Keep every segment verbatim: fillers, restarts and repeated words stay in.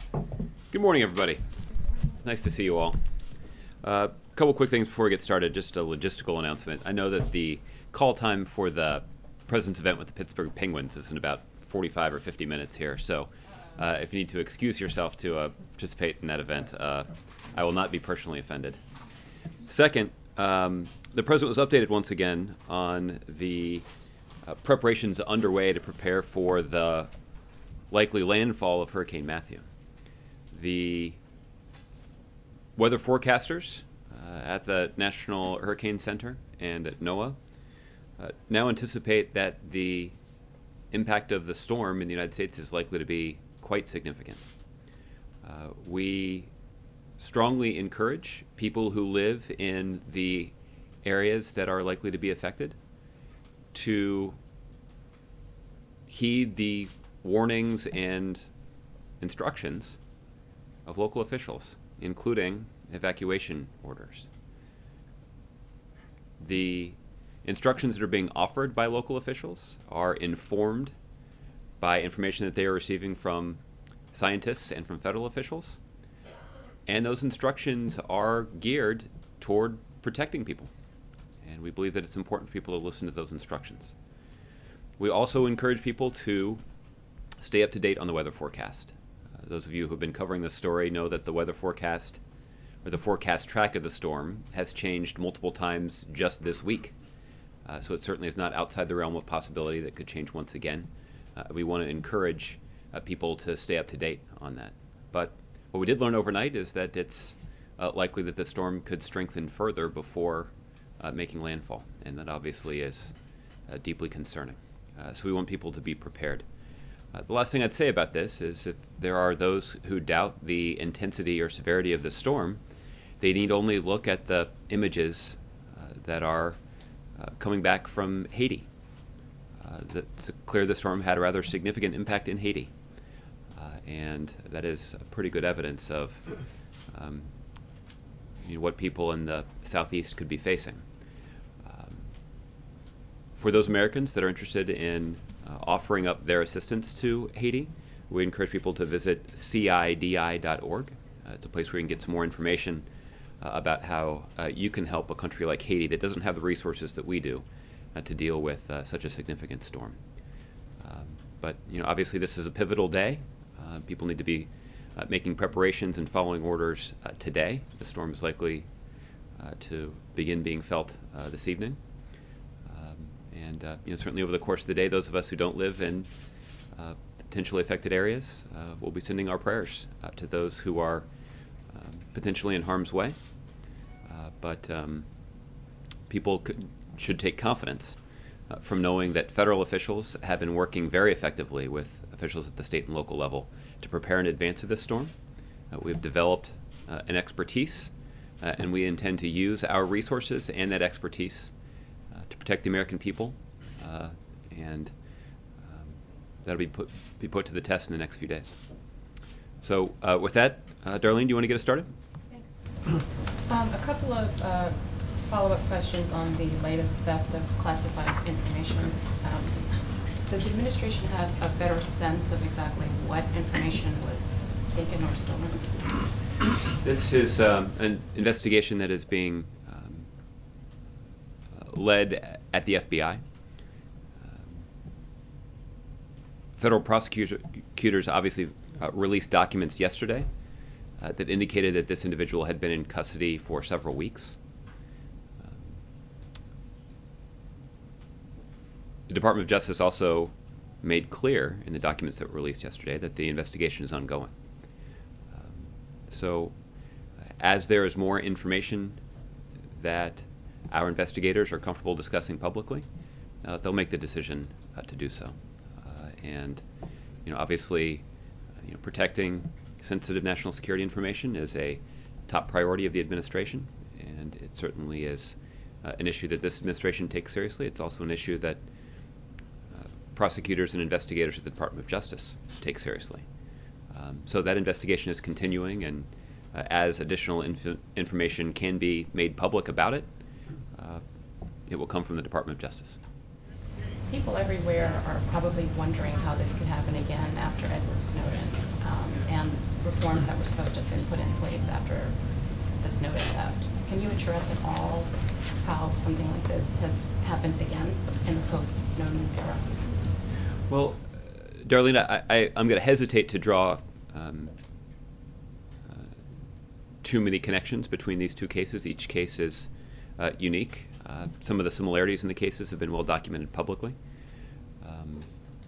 Good morning, everybody. Nice to see you all. A uh, couple quick things before we get started. Just a logistical announcement. I know that the call time for the President's event with the Pittsburgh Penguins is in about forty-five or fifty minutes here. So uh, if you need to excuse yourself to uh, participate in that event, uh, I will not be personally offended. Second, um, the President was updated once again on the uh, preparations underway to prepare for the likely landfall of Hurricane Matthew. The weather forecasters uh, at the National Hurricane Center and at NOAA uh, now anticipate that the impact of the storm in the United States is likely to be quite significant. Uh, we strongly encourage people who live in the areas that are likely to be affected to heed the warnings and instructions of local officials, including evacuation orders. The instructions that are being offered by local officials are informed by information that they are receiving from scientists and from federal officials, and those instructions are geared toward protecting people. And we believe that it's important for people to listen to those instructions. We also encourage people to stay up to date on the weather forecast. Uh, those of you who have been covering this story know that the weather forecast, or the forecast track of the storm, has changed multiple times just this week. Uh, so it certainly is not outside the realm of possibility that could change once again. Uh, we want to encourage uh, people to stay up to date on that. But what we did learn overnight is that it's uh, likely that the storm could strengthen further before uh, making landfall, and that obviously is uh, deeply concerning. Uh, so we want people to be prepared. Uh, the last thing I'd say about this is if there are those who doubt the intensity or severity of the storm, they need only look at the images uh, that are uh, coming back from Haiti. Uh, it's clear the storm had a rather significant impact in Haiti, uh, and that is pretty good evidence of um, you know, what people in the southeast could be facing. Um, for those Americans that are interested in Uh, offering up their assistance to Haiti, we encourage people to visit C I D I dot org. Uh, it's a place where you can get some more information uh, about how uh, you can help a country like Haiti that doesn't have the resources that we do uh, to deal with uh, such a significant storm. Um, but you know, obviously, this is a pivotal day. Uh, people need to be uh, making preparations and following orders uh, today. The storm is likely uh, to begin being felt uh, this evening. And uh, you know, certainly over the course of the day, those of us who don't live in uh, potentially affected areas uh, will be sending our prayers uh, to those who are um, potentially in harm's way. Uh, but um, people could, should take confidence uh, from knowing that federal officials have been working very effectively with officials at the state and local level to prepare in advance of this storm. Uh, we've developed uh, an expertise, uh, and we intend to use our resources and that expertise Uh, to protect the American people, uh, and um, that'll be put be put to the test in the next few days. So, uh, with that, uh, Darlene, do you want to get us started? Thanks. Um, a couple of uh, follow-up questions on the latest theft of classified information. Um, does the administration have a better sense of exactly what information was taken or stolen? This is um, an investigation that is being led at the F B I. Um, federal prosecutors obviously uh, released documents yesterday uh, that indicated that this individual had been in custody for several weeks. Um, the Department of Justice also made clear in the documents that were released yesterday that the investigation is ongoing. Um, so, as there is more information that our investigators are comfortable discussing publicly, uh, they'll make the decision uh, to do so. Uh, and, you know, obviously, uh, you know, protecting sensitive national security information is a top priority of the administration, and it certainly is uh, an issue that this administration takes seriously. It's also an issue that uh, prosecutors and investigators at the Department of Justice take seriously. Um, so that investigation is continuing, and uh, as additional inf- information can be made public about it, Uh, it will come from the Department of Justice. People everywhere are probably wondering how this could happen again after Edward Snowden. Um, and put in place after the Snowden theft. Can you address at all how something like this has happened again in the post-Snowden era? Well, Darlene, I, I, I'm going to hesitate to draw um, uh, too many connections between these two cases. Each case is uh, unique. Uh, some of the similarities in the cases have been well documented publicly. Um,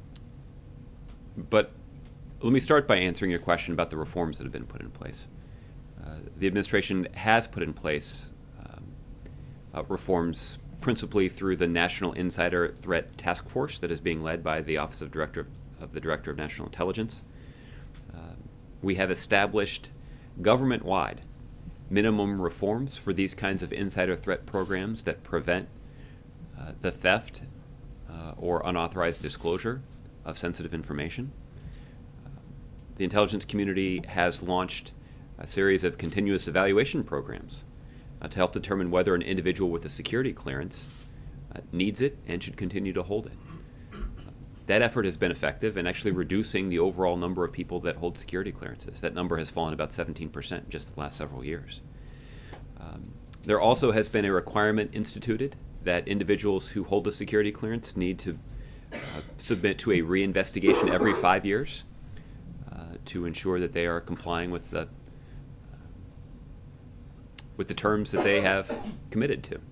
but let me start by answering your question about the reforms that have been put in place. Uh, the administration has put in place um, uh, reforms principally through the National Insider Threat Task Force that is being led by the Office of Director of, of the Director of National Intelligence. Uh, we have established government-wide minimum reforms for these kinds of insider threat programs that prevent uh, the theft uh, or unauthorized disclosure of sensitive information. Uh, the intelligence community has launched a series of continuous evaluation programs uh, to help determine whether an individual with a security clearance uh, needs it and should continue to hold it. Uh, that effort has been effective in actually reducing the overall number of people that hold security clearances. That number has fallen about seventeen percent in just the last several years. Um, there also has been a requirement instituted that individuals who hold a security clearance need to uh, submit to a reinvestigation every five years uh, to ensure that they are complying with the with the terms that they have committed to.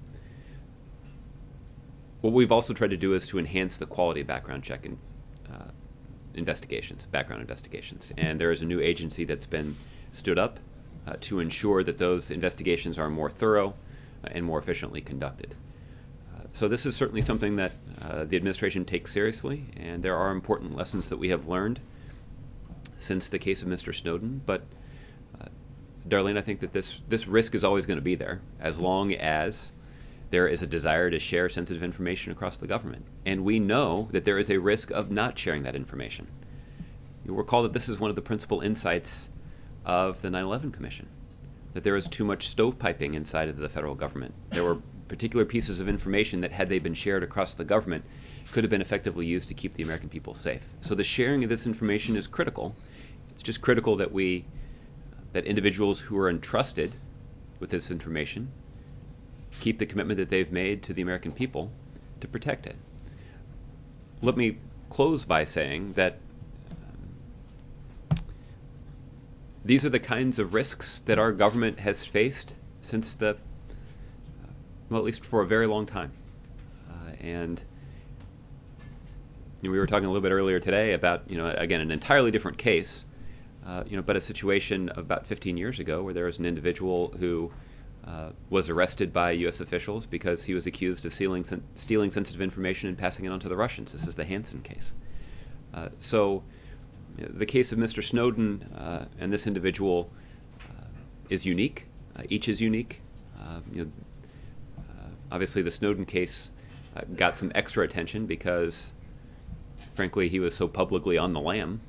What we've also tried to do is to enhance the quality of background check and uh, investigations, background investigations. And there is a new agency that's been stood up uh, to ensure that those investigations are more thorough uh, and more efficiently conducted. Uh, so this is certainly something that uh, the administration takes seriously, and there are important lessons that we have learned since the case of Mister Snowden, but uh, Darlene, I think that this, this risk is always going to be there as long as there is a desire to share sensitive information across the government. And we know that there is a risk of not sharing that information. You'll recall that this is one of the principal insights of the nine eleven Commission, that there is too much stovepiping inside of the federal government. There were particular pieces of information that, had they been shared across the government, could have been effectively used to keep the American people safe. So the sharing of this information is critical. It's just critical that we that individuals who are entrusted with this information keep the commitment that they've made to the American people to protect it. Let me close by saying that um, these are the kinds of risks that our government has faced since the, uh, well, at least for a very long time. Uh, and you know, we were talking a little bit earlier today about, you know, again, an entirely different case, Uh, you know, but a situation about fifteen years ago where there was an individual who uh, was arrested by U S officials because he was accused of stealing, sen- stealing sensitive information and passing it on to the Russians. This is the Hansen case. Uh, so you know, the case of Mister Snowden uh, and this individual uh, is unique. Uh, each is unique. Uh, you know, uh, obviously, the Snowden case uh, got some extra attention because, frankly, he was so publicly on the lam.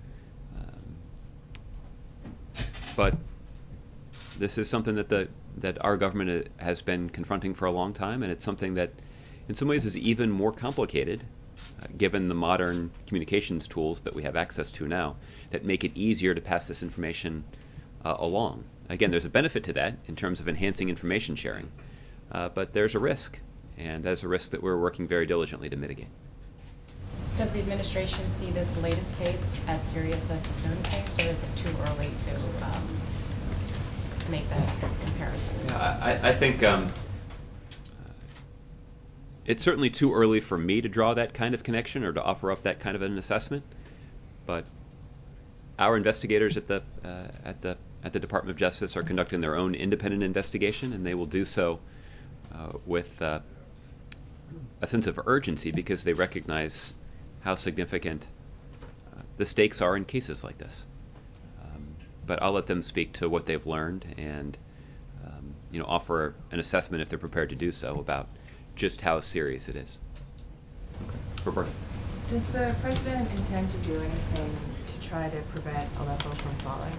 But this is something that the that our government has been confronting for a long time, and it's something that, in some ways, is even more complicated, uh, given the modern communications tools that we have access to now, that make it easier to pass this information uh, along. Again, there's a benefit to that in terms of enhancing information sharing, uh, but there's a risk, and that's a risk that we're working very diligently to mitigate. Does the administration see this latest case as serious as the Snowden case, or is it too early to um, make that comparison? Yeah, I, I think um, it's certainly too early for me to draw that kind of connection or to offer up that kind of an assessment. But our investigators at the uh, at the at the Department of Justice are conducting their own independent investigation, and they will do so uh, with uh, a sense of urgency because they recognize how significant uh, the stakes are in cases like this. Um, but I'll let them speak to what they've learned and um, you know, offer an assessment if they're prepared to do so about just how serious it is. Okay. Roberta. Does the president intend to do anything to try to prevent Aleppo from falling?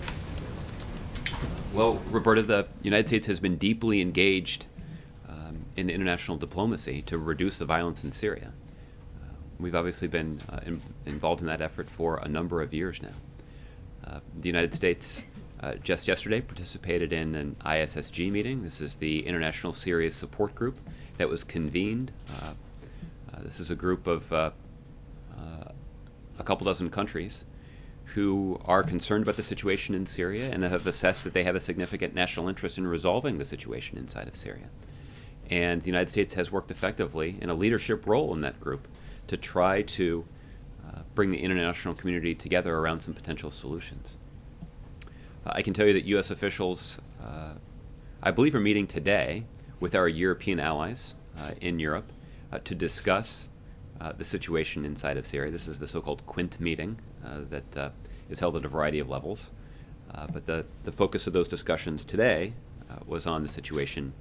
Well, Roberta, the United States has been deeply engaged um, in international diplomacy to reduce the violence in Syria. We've obviously been uh, in, involved in that effort for a number of years now. Uh, the United States uh, just yesterday participated in an I S S G meeting. This is the International Syria Support Group that was convened. Uh, uh, this is a group of uh, uh, a couple dozen countries who are concerned about the situation in Syria and have assessed that they have a significant national interest in resolving the situation inside of Syria. And the United States has worked effectively in a leadership role in that group to try to uh, bring the international community together around some potential solutions. Uh, I can tell you that U S officials, uh, I believe, are meeting today with our European allies uh, in Europe uh, to discuss uh, the situation inside of Syria. This is the so-called Quint meeting uh, that uh, is held at a variety of levels. Uh, but the, the focus of those discussions today uh, was on the situation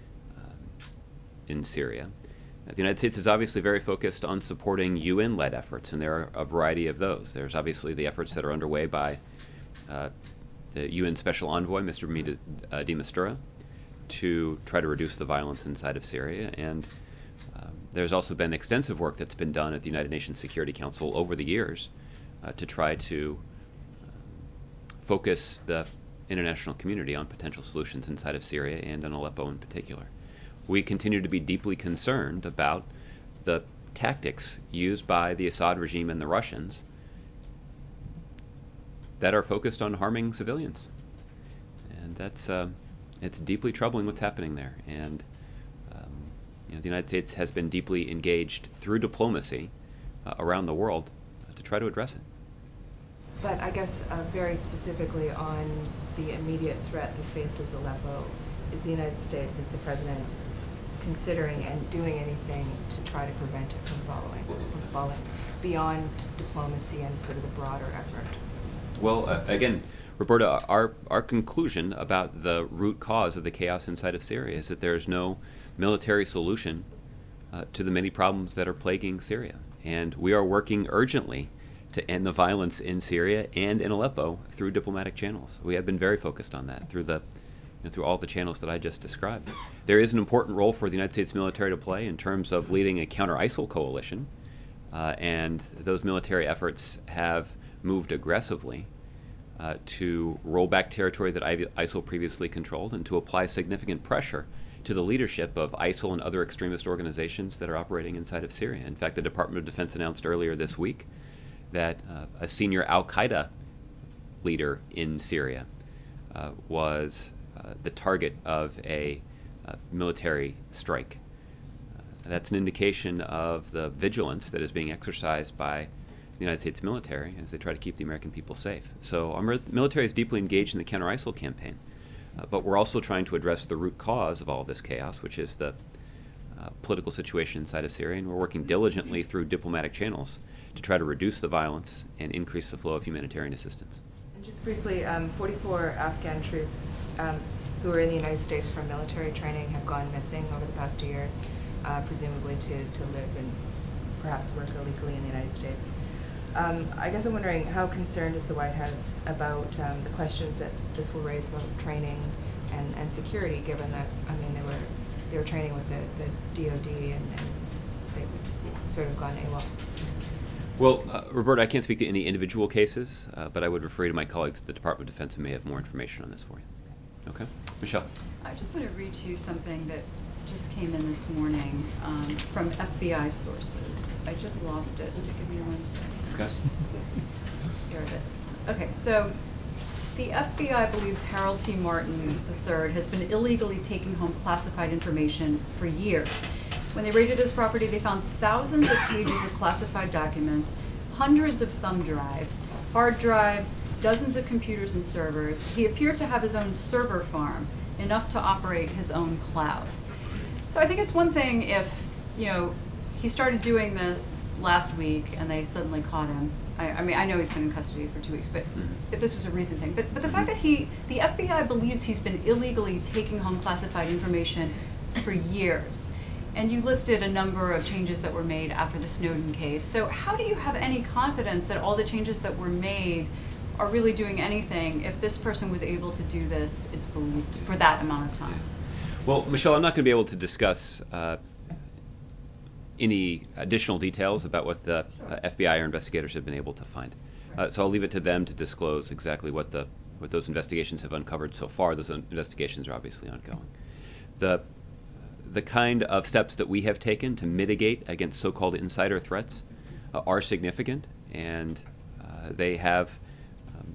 in Syria. Uh, the United States is obviously very focused on supporting U N-led efforts, and there are a variety of those. There's obviously the efforts that are underway by uh, the U N Special Envoy, Mister Mida, uh, de Mistura, to try to reduce the violence inside of Syria. And um, there's also been extensive work that's been done at the United Nations Security Council over the years uh, to try to um, focus the international community on potential solutions inside of Syria and in Aleppo in particular. We continue to be deeply concerned about the tactics used by the Assad regime and the Russians that are focused on harming civilians. And that's uh, it's deeply troubling what's happening there. And um, you know, the United States has been deeply engaged through diplomacy uh, around the world uh, to try to address it. But I guess uh, very specifically on the immediate threat that faces Aleppo, is the United States, is the President considering and doing anything to try to prevent it from following, from falling beyond diplomacy and sort of the broader effort? Well, uh, again, Roberta, our, our conclusion about the root cause of the chaos inside of Syria is that there is no military solution uh, to the many problems that are plaguing Syria. And we are working urgently to end the violence in Syria and in Aleppo through diplomatic channels. We have been very focused on that through the you know, through all the channels that I just described. There is an important role for the United States military to play in terms of leading a counter-ISIL coalition, uh, and those military efforts have moved aggressively uh, to roll back territory that ISIL previously controlled and to apply significant pressure to the leadership of ISIL and other extremist organizations that are operating inside of Syria. In fact, the Department of Defense announced earlier this week that uh, a senior al-Qaeda leader in Syria uh, was uh, the target of a uh, military strike. Uh, that's an indication of the vigilance that is being exercised by the United States military as they try to keep the American people safe. So our military is deeply engaged in the counter-ISIL campaign, uh, but we're also trying to address the root cause of all of this chaos, which is the uh, political situation inside of Syria, and we're working diligently through diplomatic channels to try to reduce the violence and increase the flow of humanitarian assistance. And just briefly, um, forty-four Afghan troops um, who are in the United States for military training have gone missing over the past two years, uh, presumably to, to live and perhaps work illegally in the United States. Um, I guess I'm wondering, how concerned is the White House about um, the questions that this will raise about training and, and security, given that, I mean, they were they were training with the, the D O D and, and they've sort of gone AWOL. Well, uh, Roberta, I can't speak to any individual cases, uh, but I would refer you to my colleagues at the Department of Defense who may have more information on this for you. Okay? Michelle. I just want to read to you something that just came in this morning um, from F B I sources. I just lost it, so give me one second. Okay. Here it is. Okay, so the F B I believes Harold T. Martin the third has been illegally taking home classified information for years. When they raided his property, they found thousands of pages of classified documents, hundreds of thumb drives, hard drives, dozens of computers and servers. He appeared to have his own server farm, enough to operate his own cloud. So I think it's one thing if, you know, he started doing this last week and they suddenly caught him. I, I mean, I know he's been in custody for two weeks, but if this was a recent thing. But, but the fact that he, the F B I believes he's been illegally taking home classified information for years. And you listed a number of changes that were made after the Snowden case. So how do you have any confidence that all the changes that were made are really doing anything if this person was able to do this, it's believed, for that amount of time? Well, Michelle, I'm not going to be able to discuss uh, any additional details about what the uh, F B I or investigators have been able to find. Uh, so I'll leave it to them to disclose exactly what the what those investigations have uncovered so far. Those investigations are obviously ongoing. The the kind of steps that we have taken to mitigate against so-called insider threats uh, are significant, and uh, they have um,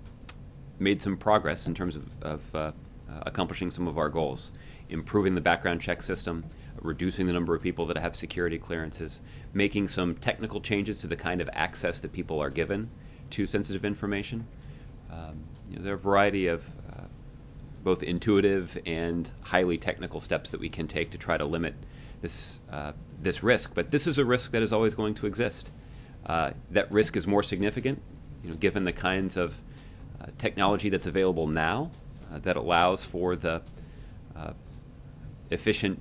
made some progress in terms of, of uh, uh, accomplishing some of our goals, improving the background check system, reducing the number of people that have security clearances, making some technical changes to the kind of access that people are given to sensitive information. Um, you know, there are a variety of uh, both intuitive and highly technical steps that we can take to try to limit this uh, this risk. But this is a risk that is always going to exist. Uh, that risk is more significant, you know, given the kinds of uh, technology that's available now uh, that allows for the uh, efficient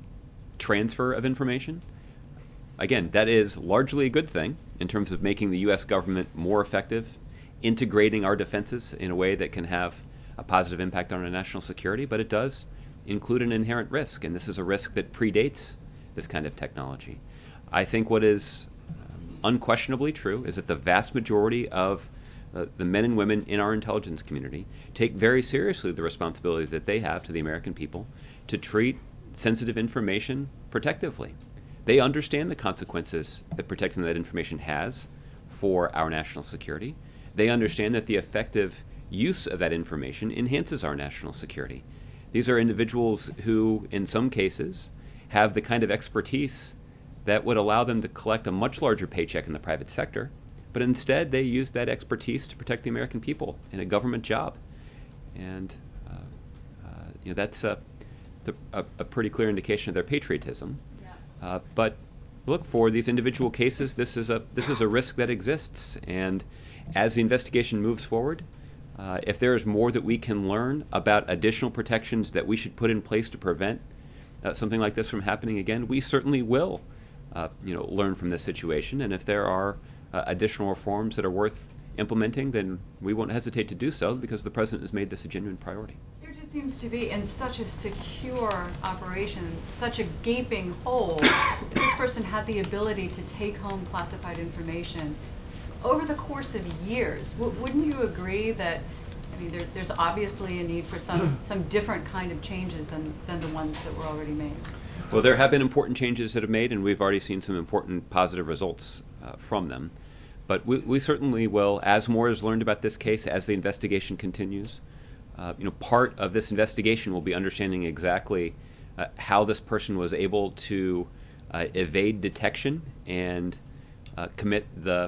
transfer of information. Again, that is largely a good thing in terms of making the U S government more effective, integrating our defenses in a way that can have a positive impact on our national security, but it does include an inherent risk, and this is a risk that predates this kind of technology. I think what is um, unquestionably true is that the vast majority of uh, the men and women in our intelligence community take very seriously the responsibility that they have to the American people to treat sensitive information protectively. They understand the consequences that protecting that information has for our national security. They understand that the effective use of that information enhances our national security. These are individuals who, in some cases, have the kind of expertise that would allow them to collect a much larger paycheck in the private sector, but instead they use that expertise to protect the American people in a government job. And uh, uh, you know, that's a, a, a pretty clear indication of their patriotism. Yeah. Uh, but look, for these individual cases, this is a this is a risk that exists, and as the investigation moves forward, Uh, if there is more that we can learn about additional protections that we should put in place to prevent uh, something like this from happening again, we certainly will uh, you know, learn from this situation. And if there are uh, additional reforms that are worth implementing, then we won't hesitate to do so, because the President has made this a genuine priority. There just seems to be, in such a secure operation, such a gaping hole, that this person had the ability to take home classified information over the course of years. W- wouldn't you agree that, I mean, there, there's obviously a need for some, some different kind of changes than, than the ones that were already made? Well, there have been important changes that have made, and we've already seen some important positive results uh, from them. But we, we certainly will, as more is learned about this case, as the investigation continues. Uh, you know, part of this investigation will be understanding exactly uh, how this person was able to uh, evade detection and uh, commit the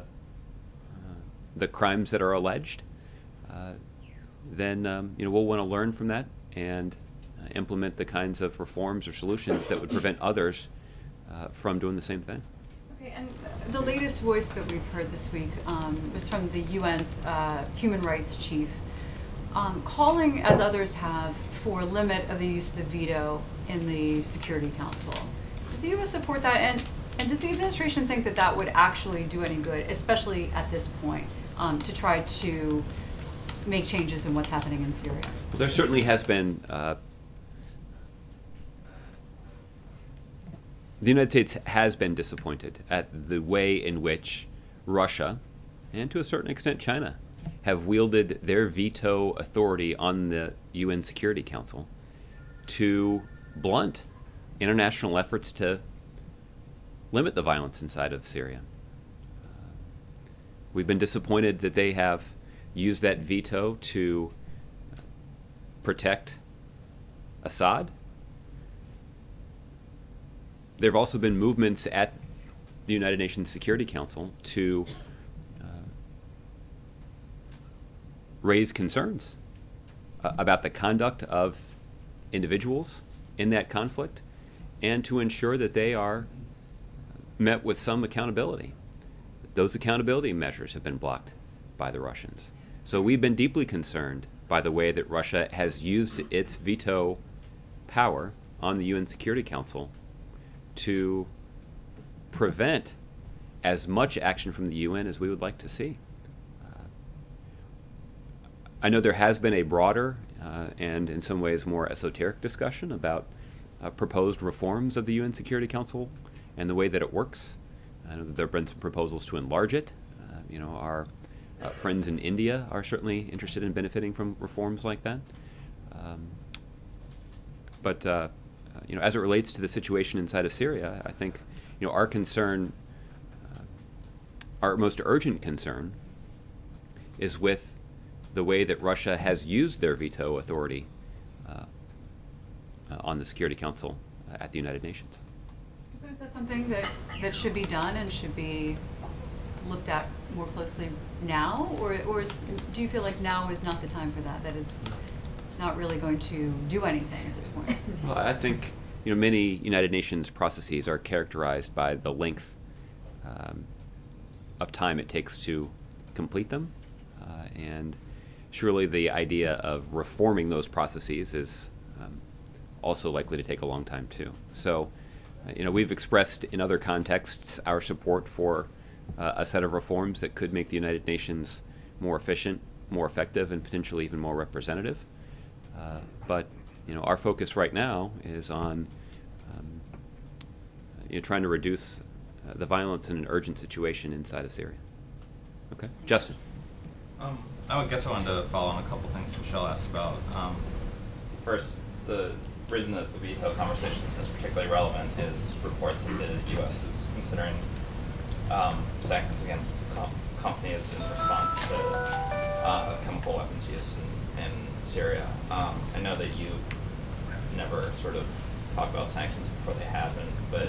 the crimes that are alleged. Uh, then um, you know, we'll want to learn from that and uh, implement the kinds of reforms or solutions that would prevent others uh, from doing the same thing. Okay, and the latest voice that we've heard this week um, was from the U N's uh, human rights chief, um, calling, as others have, for a limit of the use of the veto in the Security Council. Does the U S support that? And, and does the administration think that that would actually do any good, especially at this point, um, to try to make changes in what's happening in Syria? Well, there certainly has been uh, the United States has been disappointed at the way in which Russia, and to a certain extent China, have wielded their veto authority on the U N Security Council to blunt international efforts to limit the violence inside of Syria. Uh, we've been disappointed that they have used that veto to protect Assad. There have also been movements at the United Nations Security Council to uh, raise concerns uh, about the conduct of individuals in that conflict, and to ensure that they are met with some accountability. Those accountability measures have been blocked by the Russians. So we've been deeply concerned by the way that Russia has used its veto power on the U N Security Council to prevent as much action from the U N as we would like to see. Uh, I know there has been a broader uh, and in some ways more esoteric discussion about uh, proposed reforms of the U N Security Council and the way that it works. I know that there have been some proposals to enlarge it. Uh, you know, our Uh, friends in India are certainly interested in benefiting from reforms like that. Um, but uh, you know, as it relates to the situation inside of Syria, I think you know our concern, uh, our most urgent concern, is with the way that Russia has used their veto authority uh, uh, on the Security Council uh, at the United Nations. So is that something that, that should be done and should be looked at more closely now? Or, or is, do you feel like now is not the time for that, that it's not really going to do anything at this point? Well, I think you know many United Nations processes are characterized by the length um, of time it takes to complete them, uh, and surely the idea of reforming those processes is um, also likely to take a long time too. So, uh, you know, we've expressed in other contexts our support for uh, a set of reforms that could make the United Nations more efficient, more effective, and potentially even more representative. Uh, but you know, our focus right now is on um, you know, trying to reduce uh, the violence in an urgent situation inside of Syria. Okay, Justin. Um, I would guess I wanted to follow on a couple things Michelle asked about. Um, first, the reason that the veto conversation is particularly relevant is reports that the U S is considering um, sanctions against com- companies in response to uh, chemical weapons use in, in Syria. Um, I know that you never sort of talk about sanctions before they happen, but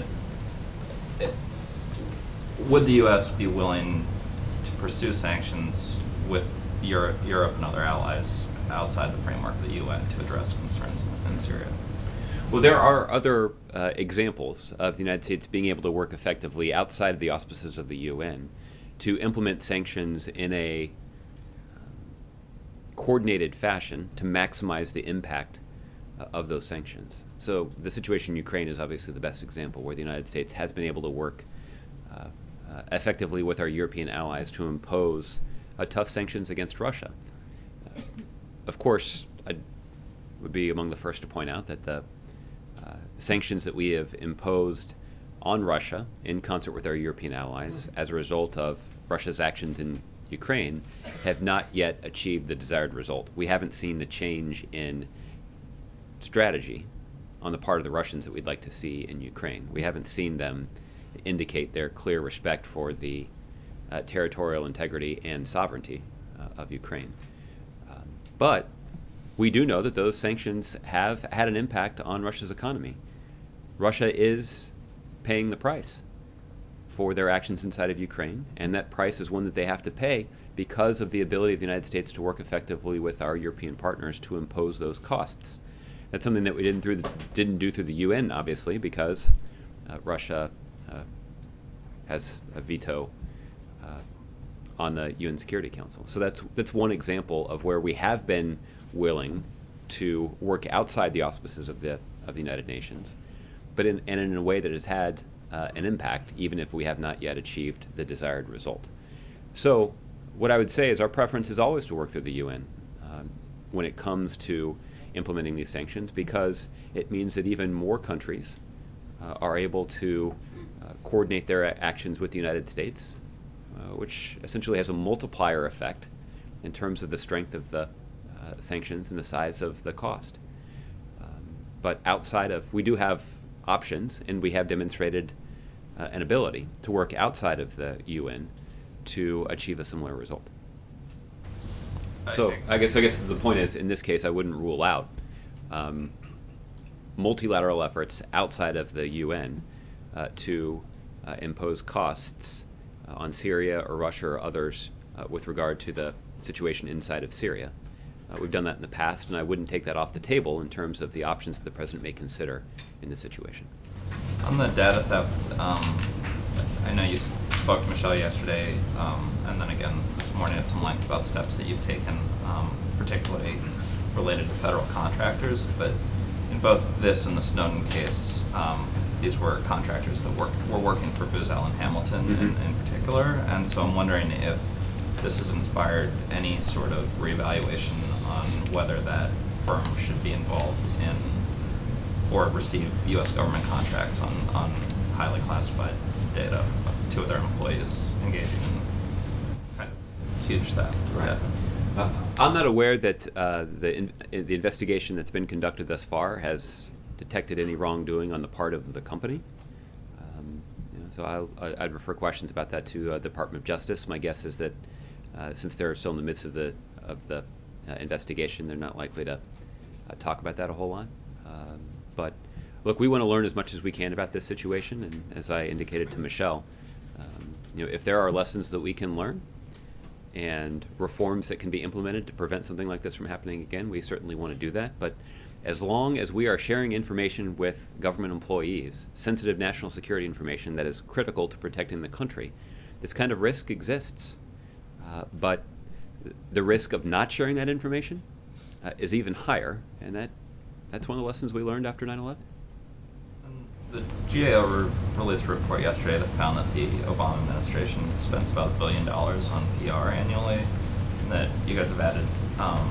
it, would the U S be willing to pursue sanctions with Europe, Europe and other allies outside the framework of the U N to address concerns in, in Syria? Well, there are other uh, examples of the United States being able to work effectively outside of the auspices of the U N to implement sanctions in a um, coordinated fashion to maximize the impact uh, of those sanctions. So the situation in Ukraine is obviously the best example where the United States has been able to work uh, uh, effectively with our European allies to impose uh, tough sanctions against Russia. Uh, of course, I would be among the first to point out that the uh, sanctions that we have imposed on Russia in concert with our European allies as a result of Russia's actions in Ukraine have not yet achieved the desired result. We haven't seen the change in strategy on the part of the Russians that we'd like to see in Ukraine. We haven't seen them indicate their clear respect for the uh, territorial integrity and sovereignty uh, of Ukraine. Um, but we do know that those sanctions have had an impact on Russia's economy. Russia is paying the price for their actions inside of Ukraine, and that price is one that they have to pay because of the ability of the United States to work effectively with our European partners to impose those costs. That's something that we didn't, through the, didn't do through the U N, obviously, because uh, Russia uh, has a veto uh, on the U N Security Council. So that's that's one example of where we have been willing to work outside the auspices of the of the United Nations, but in and in a way that has had uh, an impact, even if we have not yet achieved the desired result. So, what I would say is our preference is always to work through the U N um, when it comes to implementing these sanctions, because it means that even more countries uh, are able to uh, coordinate their actions with the United States, uh, which essentially has a multiplier effect in terms of the strength of the uh, sanctions and the size of the cost. Um, but outside of, we do have options, and we have demonstrated uh, an ability to work outside of the U N to achieve a similar result. I So think- I guess I guess the point is, in this case, I wouldn't rule out um, multilateral efforts outside of the U N uh, to uh, impose costs uh, on Syria or Russia or others uh, with regard to the situation inside of Syria. Uh, we've done that in the past, and I wouldn't take that off the table in terms of the options that the president may consider in this situation. On the data theft, um, I know you spoke to Michelle yesterday, um, and then again this morning at some length about steps that you've taken, um, particularly related to federal contractors. But in both this and the Snowden case, um, these were contractors that work, were working for Booz Allen Hamilton Mm-hmm. in, in particular, and so I'm wondering if this has inspired any sort of reevaluation on whether that firm should be involved in or receive U S government contracts on, on highly classified data to their employees engaging in kind of huge theft. Right. Yeah. Uh, I'm not aware that uh, the in, the investigation that's been conducted thus far has detected any wrongdoing on the part of the company. Um, you know, so I'll, I'd refer questions about that to uh, the Department of Justice. My guess is that uh, since they're still in the midst of the of the uh, investigation, they're not likely to uh, talk about that a whole lot. Um, but look, we want to learn as much as we can about this situation, and as I indicated to Michelle, um, you know, if there are lessons that we can learn and reforms that can be implemented to prevent something like this from happening again, we certainly want to do that. But as long as we are sharing information with government employees, sensitive national security information that is critical to protecting the country, this kind of risk exists. Uh, but the risk of not sharing that information uh, is even higher, and that that's one of the lessons we learned after nine eleven. The G A O re- released a report yesterday that found that the Obama administration spends about a billion dollars on P R annually, and that you guys have added um,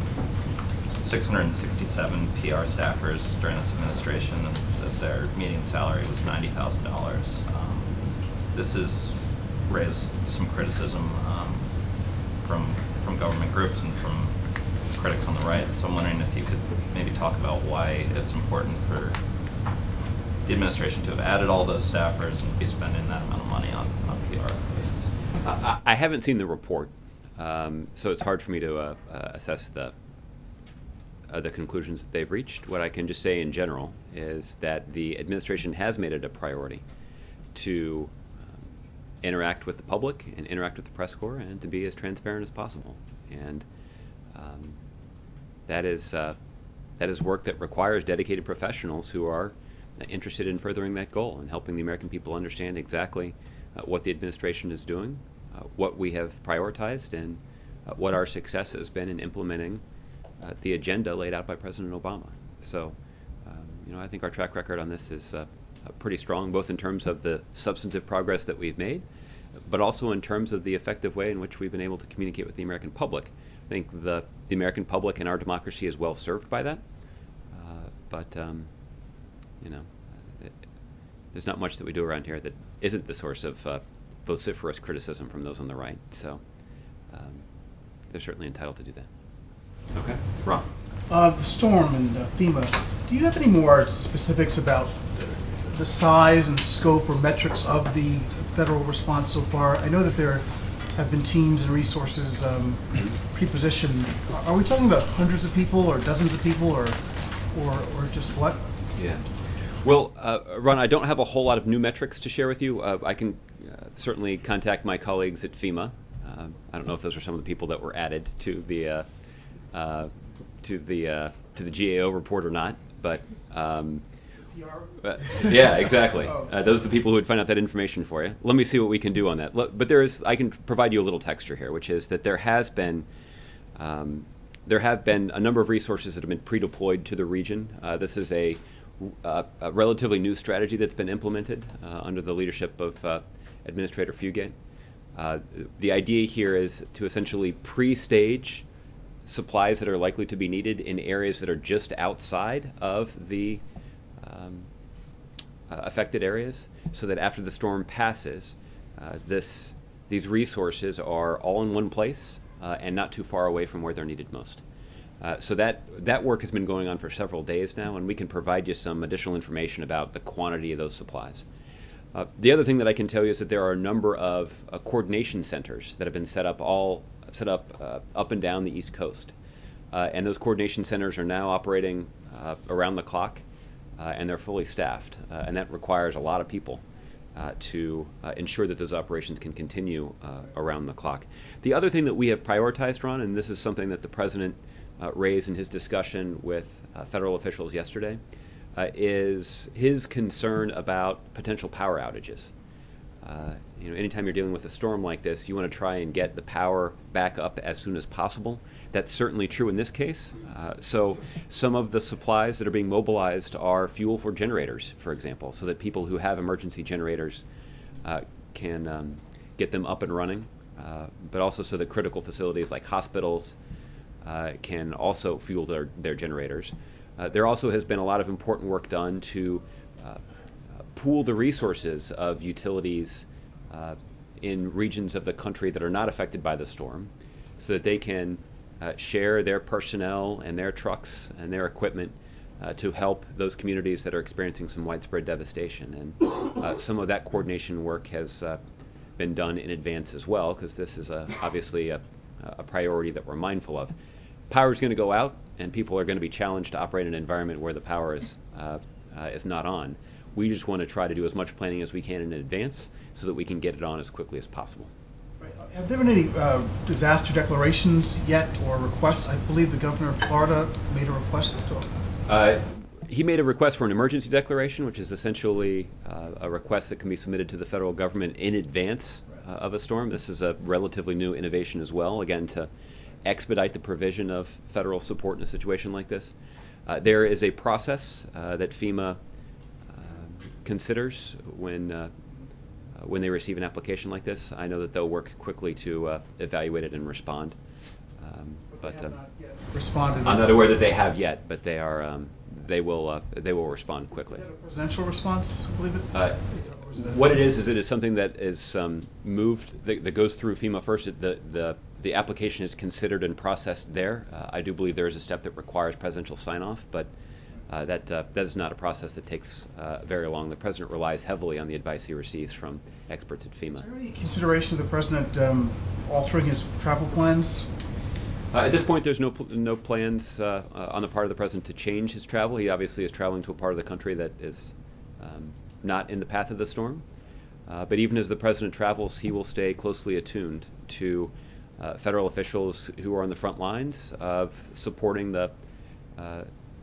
six hundred sixty-seven P R staffers during this administration, and that their median salary was ninety thousand dollars. Um, this has raised some criticism um, from from government groups and from critics on the right. So I'm wondering if you could maybe talk about why it's important for the administration to have added all those staffers and be spending that amount of money on, on P R. I, I haven't seen the report, um, so it's hard for me to uh, uh, assess the uh, the conclusions that they've reached. What I can just say in general is that the administration has made it a priority to um, interact with the public and interact with the press corps and to be as transparent as possible. And um, that is uh, that is work that requires dedicated professionals who are interested in furthering that goal and helping the American people understand exactly uh, what the administration is doing, uh, what we have prioritized, and uh, what our success has been in implementing uh, the agenda laid out by President Obama. So, um, you know, I think our track record on this is uh, uh, pretty strong, both in terms of the substantive progress that we've made, but also in terms of the effective way in which we've been able to communicate with the American public. I think the, the American public and our democracy is well served by that, uh, but um, you know, it, there's not much that we do around here that isn't the source of uh, vociferous criticism from those on the right. So um, they're certainly entitled to do that. Okay, Ron. Uh, the storm and uh, FEMA. Do you have any more specifics about the size and scope or metrics of the federal response so far? I know that there have been teams and resources um, pre-positioned. Are we talking about hundreds of people or dozens of people or or, or just what? Yeah. Well, uh, Ron, I don't have a whole lot of new metrics to share with you. Uh, I can uh, certainly contact my colleagues at FEMA. Uh, I don't know if those are some of the people that were added to the uh, uh, to the uh, to the G A O report or not, but um, uh, yeah, exactly. Uh, those are the people who would find out that information for you. Let me see what we can do on that. But there is, I can provide you a little texture here, which is that there has been. Um, there have been a number of resources that have been pre-deployed to the region. Uh, this is a Uh, a relatively new strategy that's been implemented uh, under the leadership of uh, Administrator Fugate. Uh, the idea here is to essentially pre-stage supplies that are likely to be needed in areas that are just outside of the um, uh, affected areas, so that after the storm passes, uh, this these resources are all in one place uh, and not too far away from where they're needed most. Uh, so that that work has been going on for several days now, and we can provide you some additional information about the quantity of those supplies. Uh, the other thing that I can tell you is that there are a number of uh, coordination centers that have been set up all set up uh, up and down the East Coast, uh, and those coordination centers are now operating uh, around the clock, uh, and they're fully staffed, uh, and that requires a lot of people uh, to uh, ensure that those operations can continue uh, around the clock. The other thing that we have prioritized, Ron, and this is something that the President Uh, raised in his discussion with uh, federal officials yesterday, uh, is his concern about potential power outages. Uh, you know, anytime you're dealing with a storm like this, you want to try and get the power back up as soon as possible. That's certainly true in this case. Uh, so some of the supplies that are being mobilized are fuel for generators, for example, so that people who have emergency generators uh, can um, get them up and running, uh, but also so that critical facilities like hospitals Uh, can also fuel their, their generators. Uh, there also has been a lot of important work done to uh, uh, pool the resources of utilities uh, in regions of the country that are not affected by the storm so that they can uh, share their personnel and their trucks and their equipment uh, to help those communities that are experiencing some widespread devastation. And uh, some of that coordination work has uh, been done in advance as well, because this is a, obviously a, a priority that we're mindful of. Power is going to go out, and people are going to be challenged to operate in an environment where the power is uh, uh, is not on. We just want to try to do as much planning as we can in advance so that we can get it on as quickly as possible. Have there been any uh, disaster declarations yet or requests? I believe the governor of Florida made a request. To... Uh, he made a request for an emergency declaration, which is essentially uh, a request that can be submitted to the federal government in advance uh, of a storm. This is a relatively new innovation as well, again, to expedite the provision of federal support in a situation like this. Uh, there is a process uh, that FEMA uh, considers when uh, uh, when they receive an application like this. I know that they'll work quickly to uh, evaluate it and respond. Um, but They have um, not yet responded. I'm not aware that they have yet, but they are um, they will uh, they will respond quickly. Is that a presidential response? I believe it. Uh, Or is that- What it is is it is something that is um, moved that, that goes through FEMA first. It- The the the application is considered and processed there. Uh, I do believe there is a step that requires presidential sign off, but uh, that uh, that is not a process that takes uh, very long. The president relies heavily on the advice he receives from experts at FEMA. Is there any consideration of the president um, altering his travel plans? Uh, at this point, there's no pl- no plans uh, uh, on the part of the president to change his travel. He obviously is traveling to a part of the country that is um, not in the path of the storm. Uh, but even as the president travels, he will stay closely attuned to uh, federal officials who are on the front lines of supporting the uh,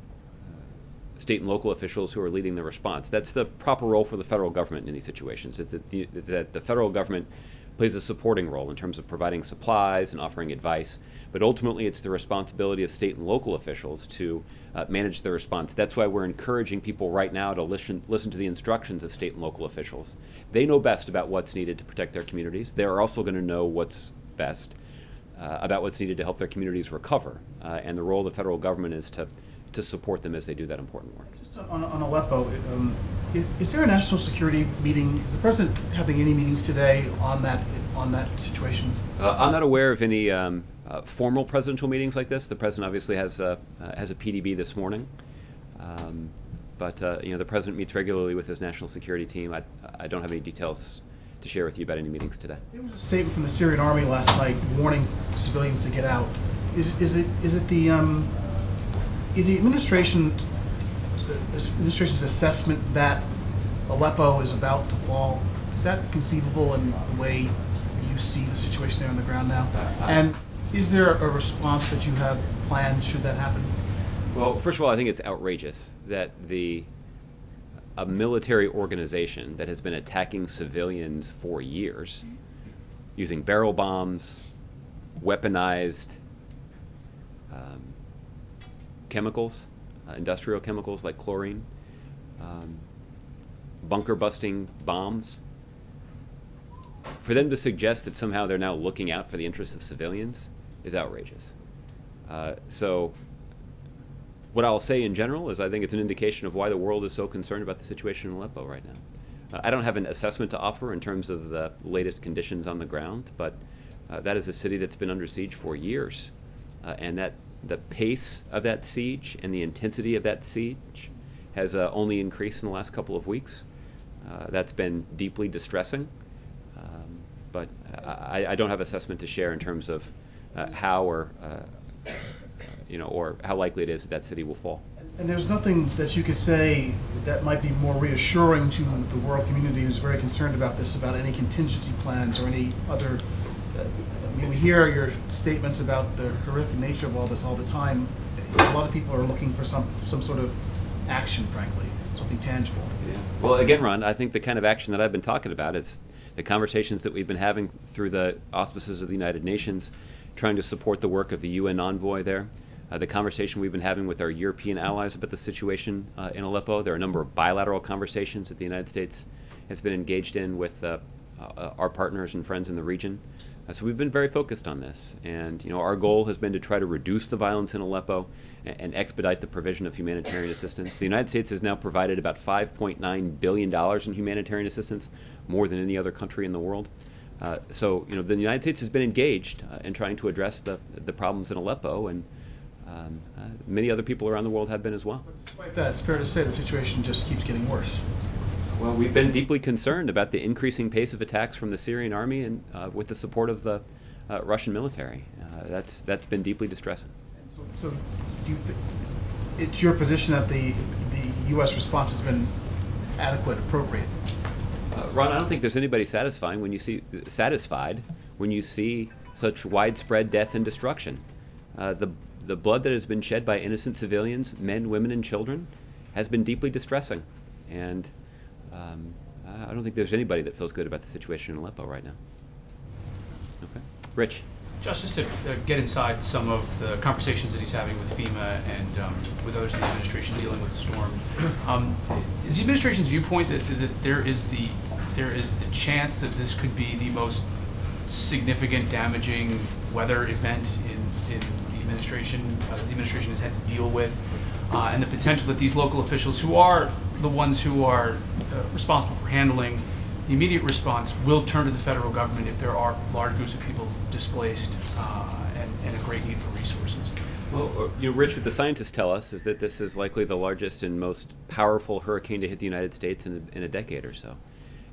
state and local officials who are leading the response. That's the proper role for the federal government in these situations. It's that the, that the federal government plays a supporting role in terms of providing supplies and offering advice, but ultimately it's the responsibility of state and local officials to uh, manage the response. That's why we're encouraging people right now to listen listen to the instructions of state and local officials. They know best about what's needed to protect their communities. They're also going to know what's best uh, about what's needed to help their communities recover. Uh, and the role of the federal government is to to support them as they do that important work. Just on, on Aleppo, um, is, is there a national security meeting? Is the president having any meetings today on that on that situation? Uh, I'm not aware of any um, uh, formal presidential meetings like this. The president obviously has a, uh, has a P D B this morning, um, but uh, you know the president meets regularly with his national security team. I, I don't have any details to share with you about any meetings today. There was a statement from the Syrian army last night warning civilians to get out. Is is it is it the um, is the administration the administration's assessment that Aleppo is about to fall? Is that conceivable in the way you see the situation there on the ground now? And is there a response that you have planned should that happen? Well, first of all, I think it's outrageous that the a military organization that has been attacking civilians for years, using barrel bombs, weaponized um, chemicals, uh, industrial chemicals like chlorine, um, bunker-busting bombs. For them to suggest that somehow they're now looking out for the interests of civilians is outrageous. Uh, so what I'll say in general is I think it's an indication of why the world is so concerned about the situation in Aleppo right now. Uh, I don't have an assessment to offer in terms of the latest conditions on the ground, but uh, that is a city that's been under siege for years. Uh, and that the pace of that siege and the intensity of that siege has uh, only increased in the last couple of weeks. Uh, that's been deeply distressing. Um, but I, I don't have assessment to share in terms of uh, how or uh, you know, or how likely it is that that city will fall. And there's nothing that you could say that might be more reassuring to the world community who's very concerned about this, about any contingency plans or any other. Uh, I mean, we hear your statements about the horrific nature of all this all the time. A lot of people are looking for some some sort of action, frankly, something tangible. Yeah. Well, again, Ron, I think the kind of action that I've been talking about is the conversations that we've been having through the auspices of the United Nations, trying to support the work of the U N envoy there. Uh, the conversation we've been having with our European allies about the situation uh, in Aleppo. There are a number of bilateral conversations that the United States has been engaged in with uh, uh, our partners and friends in the region. Uh, so we've been very focused on this. And you know, our goal has been to try to reduce the violence in Aleppo and, and expedite the provision of humanitarian assistance. The United States has now provided about five point nine billion dollars in humanitarian assistance, more than any other country in the world. Uh, so, you know, the United States has been engaged uh, in trying to address the the problems in Aleppo, and um, uh, many other people around the world have been as well. But despite that, it's fair to say the situation just keeps getting worse. Well, we've been deeply concerned about the increasing pace of attacks from the Syrian army and uh, with the support of the uh, Russian military. Uh, that's that's been deeply distressing. So, so do you th- it's your position that the the U S response has been adequate, appropriate? Uh, Ron, I don't think there's anybody satisfying when you see satisfied when you see such widespread death and destruction. Uh, the the blood that has been shed by innocent civilians, men, women, and children, has been deeply distressing, and um, I don't think there's anybody that feels good about the situation in Aleppo right now. Okay, Rich. Josh, just to uh, get inside some of the conversations that he's having with FEMA and um, with others in the administration dealing with the storm, um, is the administration's viewpoint that, that there is the there is the chance that this could be the most significant, damaging weather event in, in the administration uh, that the administration has had to deal with, uh, and the potential that these local officials, who are the ones who are uh, responsible for handling the immediate response, will turn to the federal government if there are large groups of people displaced uh, and, and a great need for resources? Well, you know, Rich, what the scientists tell us is that this is likely the largest and most powerful hurricane to hit the United States in a, in a decade or so.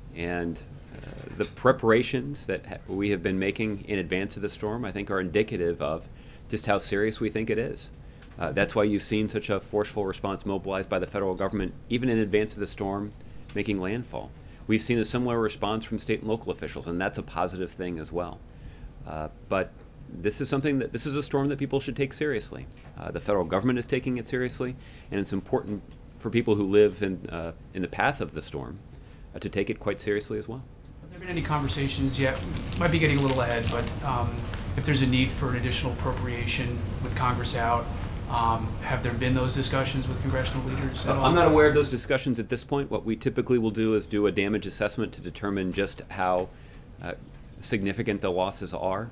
And uh, the preparations that ha- we have been making in advance of the storm, I think, are indicative of just how serious we think it is. Uh, that's why you've seen such a forceful response mobilized by the federal government, even in advance of the storm making landfall. We've seen a similar response from state and local officials, and that's a positive thing as well. Uh, but this is something that this is a storm that people should take seriously. Uh, the federal government is taking it seriously, and it's important for people who live in uh, in the path of the storm uh, to take it quite seriously as well. Have there been any conversations yet? Might be getting a little ahead, but um, if there's a need for an additional appropriation with Congress out, Um, have there been those discussions with congressional leaders at all? I'm not aware of those discussions at this point. What we typically will do is do a damage assessment to determine just how uh, significant the losses are.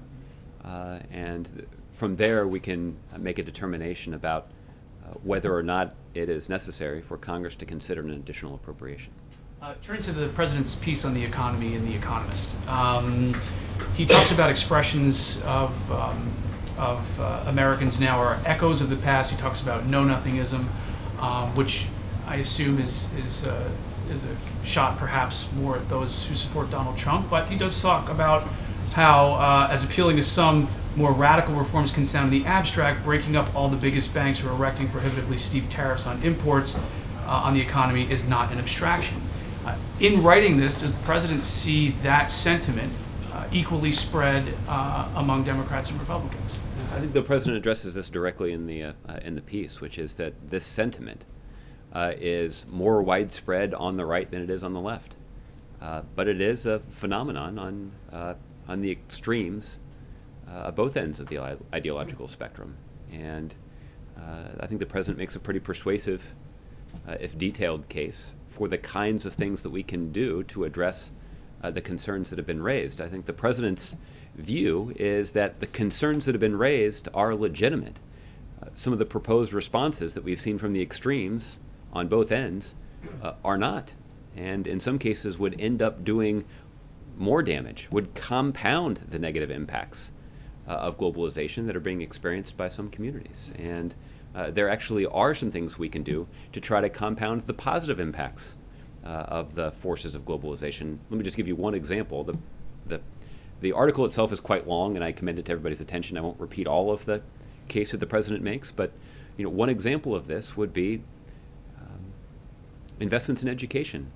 Uh, and from there, we can make a determination about uh, whether or not it is necessary for Congress to consider an additional appropriation. Uh, turning to the president's piece on the economy in The Economist, um, he talks about expressions of um, of uh, Americans now are echoes of the past. He talks about know-nothingism, um, which I assume is is uh, is a shot perhaps more at those who support Donald Trump. But he does talk about how, uh, as appealing as some more radical reforms can sound in the abstract, breaking up all the biggest banks who are erecting prohibitively steep tariffs on imports uh, on the economy is not an abstraction. Uh, in writing this, does the president see that sentiment uh, equally spread uh, among Democrats and Republicans? I think the president addresses this directly in the uh, uh, in the piece, which is that this sentiment uh, is more widespread on the right than it is on the left. Uh, but it is a phenomenon on uh, on the extremes, uh, both ends of the ideological spectrum. And uh, I think the president makes a pretty persuasive, uh, if detailed, case for the kinds of things that we can do to address uh, the concerns that have been raised. I think the president's view is that the concerns that have been raised are legitimate. Uh, some of the proposed responses that we've seen from the extremes on both ends uh, are not, and in some cases would end up doing more damage, would compound the negative impacts uh, of globalization that are being experienced by some communities. And uh, there actually are some things we can do to try to compound the positive impacts uh, of the forces of globalization. Let me just give you one example. The, the, the article itself is quite long, and I commend it to everybody's attention. I won't repeat all of the case that the president makes, but you know, one example of this would be um, investments in education.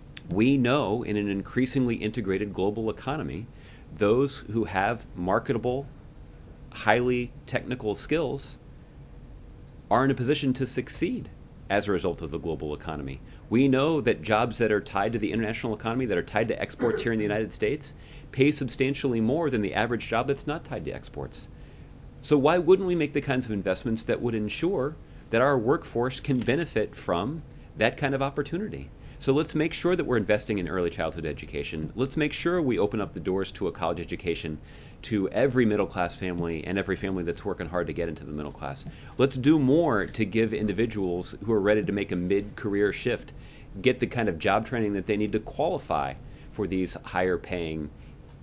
We know in an increasingly integrated global economy, those who have marketable, highly technical skills are in a position to succeed as a result of the global economy. We know that jobs that are tied to the international economy, that are tied to exports here in the United States, pay substantially more than the average job that's not tied to exports. So why wouldn't we make the kinds of investments that would ensure that our workforce can benefit from that kind of opportunity? So let's make sure that we're investing in early childhood education. Let's make sure we open up the doors to a college education to every middle-class family and every family that's working hard to get into the middle class. Let's do more to give individuals who are ready to make a mid-career shift get the kind of job training that they need to qualify for these higher-paying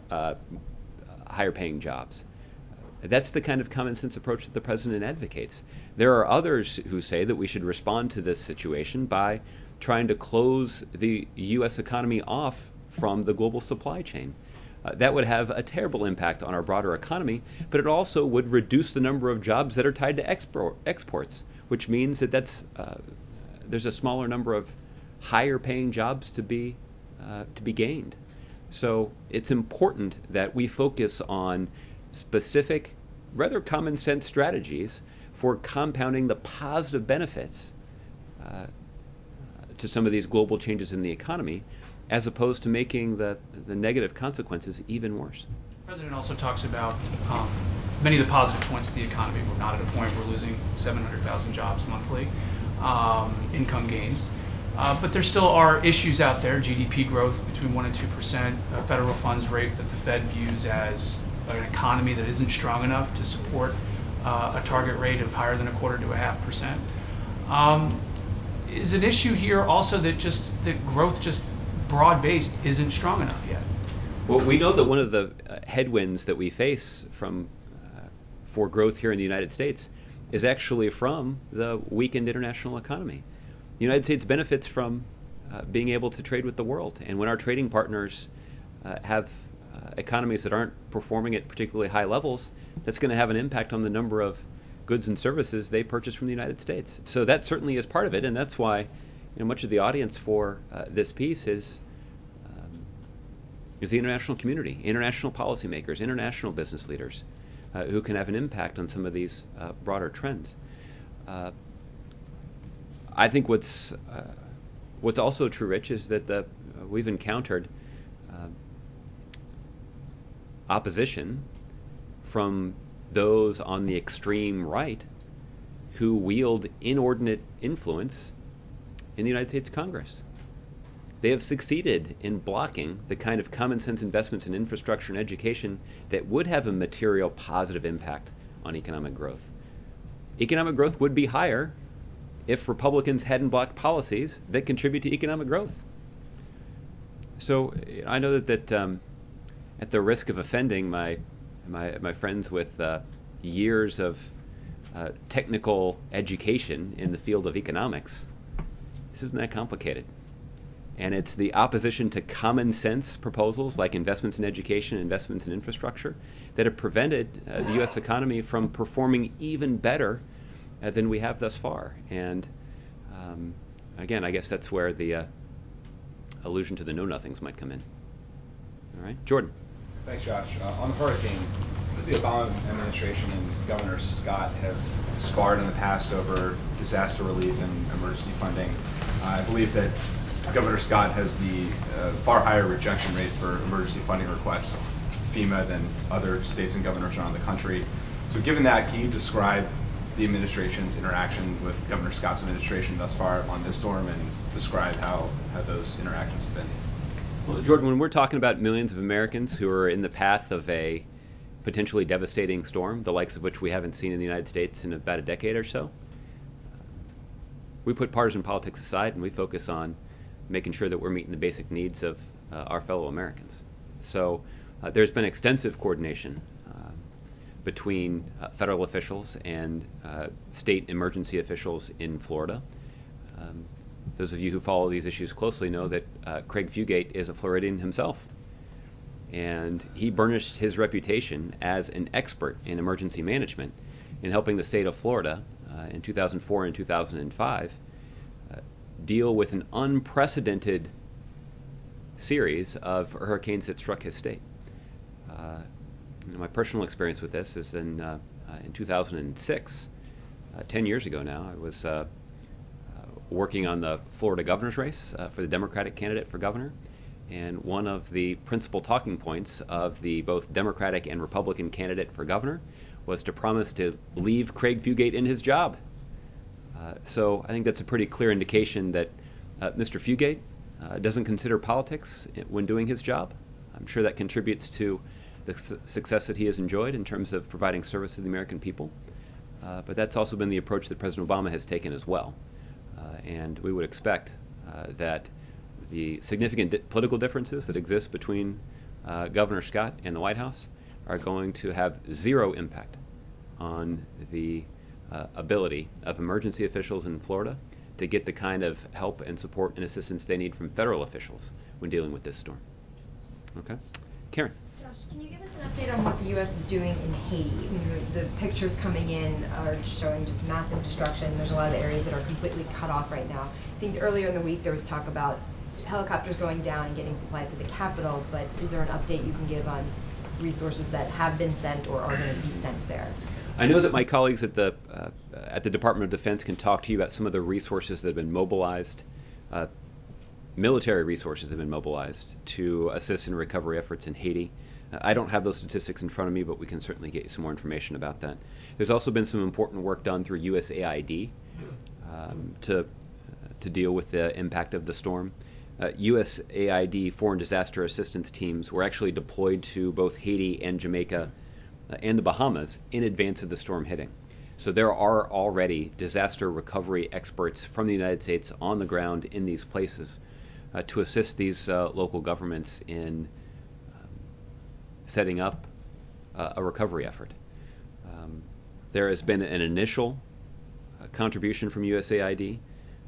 uh, higher paying jobs. That's the kind of common sense approach that the president advocates. There are others who say that we should respond to this situation by trying to close the U S economy off from the global supply chain. Uh, that would have a terrible impact on our broader economy, but it also would reduce the number of jobs that are tied to export, exports, which means that that's, uh, there's a smaller number of higher paying jobs to be, uh, to be gained. So it's important that we focus on specific, rather common sense strategies for compounding the positive benefits uh, to some of these global changes in the economy, as opposed to making the, the negative consequences even worse. The president also talks about um, many of the positive points of the economy. We're not at a point where we're losing seven hundred thousand jobs monthly, um, income gains. Uh, but there still are issues out there, G D P growth between one and two percent, a federal funds rate that the Fed views as an economy that isn't strong enough to support uh, a target rate of higher than a quarter to a half percent. Um, is an issue here also that just that growth just broad-based isn't strong enough yet? Well, we know that one of the uh, headwinds that we face from uh, for growth here in the United States is actually from the weakened international economy. The United States benefits from uh, being able to trade with the world, and when our trading partners uh, have uh, economies that aren't performing at particularly high levels, that's going to have an impact on the number of goods and services they purchase from the United States. So that certainly is part of it, and that's why, you know, much of the audience for uh, this piece is um, is the international community, international policymakers, international business leaders uh, who can have an impact on some of these uh, broader trends. Uh, I think what's uh, what's also true, Rich, is that the uh, we've encountered uh, opposition from those on the extreme right who wield inordinate influence in the United States Congress. They have succeeded in blocking the kind of common sense investments in infrastructure and education that would have a material positive impact on economic growth. Economic growth would be higher if Republicans hadn't blocked policies that contribute to economic growth. So I know that, that um, at the risk of offending my my, my friends with uh, years of uh, technical education in the field of economics, this isn't that complicated. And it's the opposition to common sense proposals like investments in education, investments in infrastructure, that have prevented uh, the U S economy from performing even better uh, than we have thus far. And um, again, I guess that's where the uh, allusion to the know-nothings might come in. All right, Jordan. Thanks, Josh. Uh, on the hurricane, the Obama administration and Governor Scott have sparred in the past over disaster relief and emergency funding. Uh, I believe that Governor Scott has the uh, far higher rejection rate for emergency funding requests, FEMA, than other states and governors around the country. So given that, can you describe the administration's interaction with Governor Scott's administration thus far on this storm and describe how, how those interactions have been? Well, Jordan, when we're talking about millions of Americans who are in the path of a potentially devastating storm, the likes of which we haven't seen in the United States in about a decade or so, we put partisan politics aside and we focus on making sure that we're meeting the basic needs of uh, our fellow Americans. So uh, there's been extensive coordination uh, between uh, federal officials and uh, state emergency officials in Florida. Um, Those of you who follow these issues closely know that uh, Craig Fugate is a Floridian himself. And he burnished his reputation as an expert in emergency management in helping the state of Florida uh, in two thousand four and two thousand five uh, deal with an unprecedented series of hurricanes that struck his state. Uh, you know, my personal experience with this is in, uh, uh, in two thousand six, uh, ten years ago now, I was uh, working on the Florida governor's race uh, for the Democratic candidate for governor. And one of the principal talking points of the both Democratic and Republican candidate for governor was to promise to leave Craig Fugate in his job. Uh, so I think that's a pretty clear indication that uh, Mister Fugate uh, doesn't consider politics when doing his job. I'm sure that contributes to the su- success that he has enjoyed in terms of providing service to the American people. Uh, but that's also been the approach that President Obama has taken as well. Uh, and we would expect uh, that the significant di- political differences that exist between uh, Governor Scott and the White House are going to have zero impact on the uh, ability of emergency officials in Florida to get the kind of help and support and assistance they need from federal officials when dealing with this storm. Okay? Karen. Josh, can you give us an update on what the U S is doing in Haiti? I mean, the, the pictures coming in are showing just massive destruction. There's a lot of areas that are completely cut off right now. I think earlier in the week there was talk about helicopters going down and getting supplies to the capital, but is there an update you can give on resources that have been sent or are going to be sent there? I know that my colleagues at the uh, at the Department of Defense can talk to you about some of the resources that have been mobilized. Uh, military resources have been mobilized to assist in recovery efforts in Haiti. Uh, I don't have those statistics in front of me, but we can certainly get you some more information about that. There's also been some important work done through U S A I D um, to uh, to deal with the impact of the storm. Uh, U S A I D foreign disaster assistance teams were actually deployed to both Haiti and Jamaica uh, and the Bahamas in advance of the storm hitting. So there are already disaster recovery experts from the United States on the ground in these places uh, to assist these uh, local governments in um, setting up uh, a recovery effort. Um, there has been an initial uh, contribution from U S A I D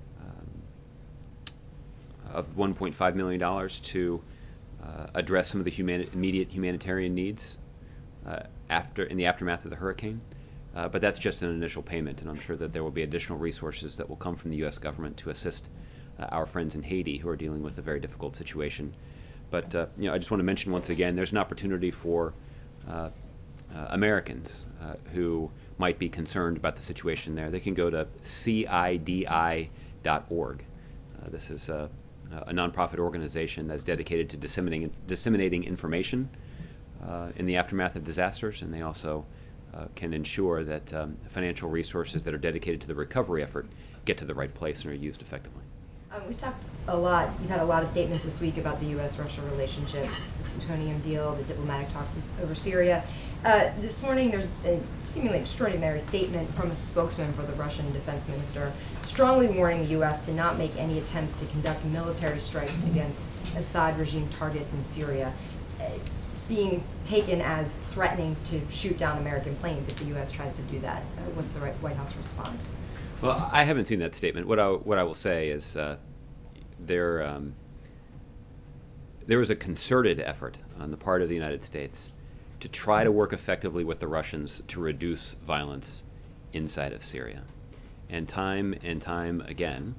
of one point five million dollars to uh, address some of the humani- immediate humanitarian needs uh, after in the aftermath of the hurricane. Uh, but that's just an initial payment, and I'm sure that there will be additional resources that will come from the U S government to assist uh, our friends in Haiti who are dealing with a very difficult situation. But uh, you know, I just want to mention once again, there's an opportunity for uh, uh, Americans uh, who might be concerned about the situation there. They can go to C I D I dot org. Uh, this is a a nonprofit organization that's dedicated to disseminating disseminating information uh, in the aftermath of disasters, and they also uh, can ensure that um, financial resources that are dedicated to the recovery effort get to the right place and are used effectively. Um, we talked a lot, you've had a lot of statements this week about the U S Russia relationship, the plutonium deal, the diplomatic talks over Syria. Uh, this morning there's a seemingly extraordinary statement from a spokesman for the Russian defense minister strongly warning the U S to not make any attempts to conduct military strikes against Assad regime targets in Syria, uh, being taken as threatening to shoot down American planes if the U S tries to do that. Uh, what's the right White House response? Well, I haven't seen that statement. What I what I will say is uh, there um, there was a concerted effort on the part of the United States to try to work effectively with the Russians to reduce violence inside of Syria, and time and time again,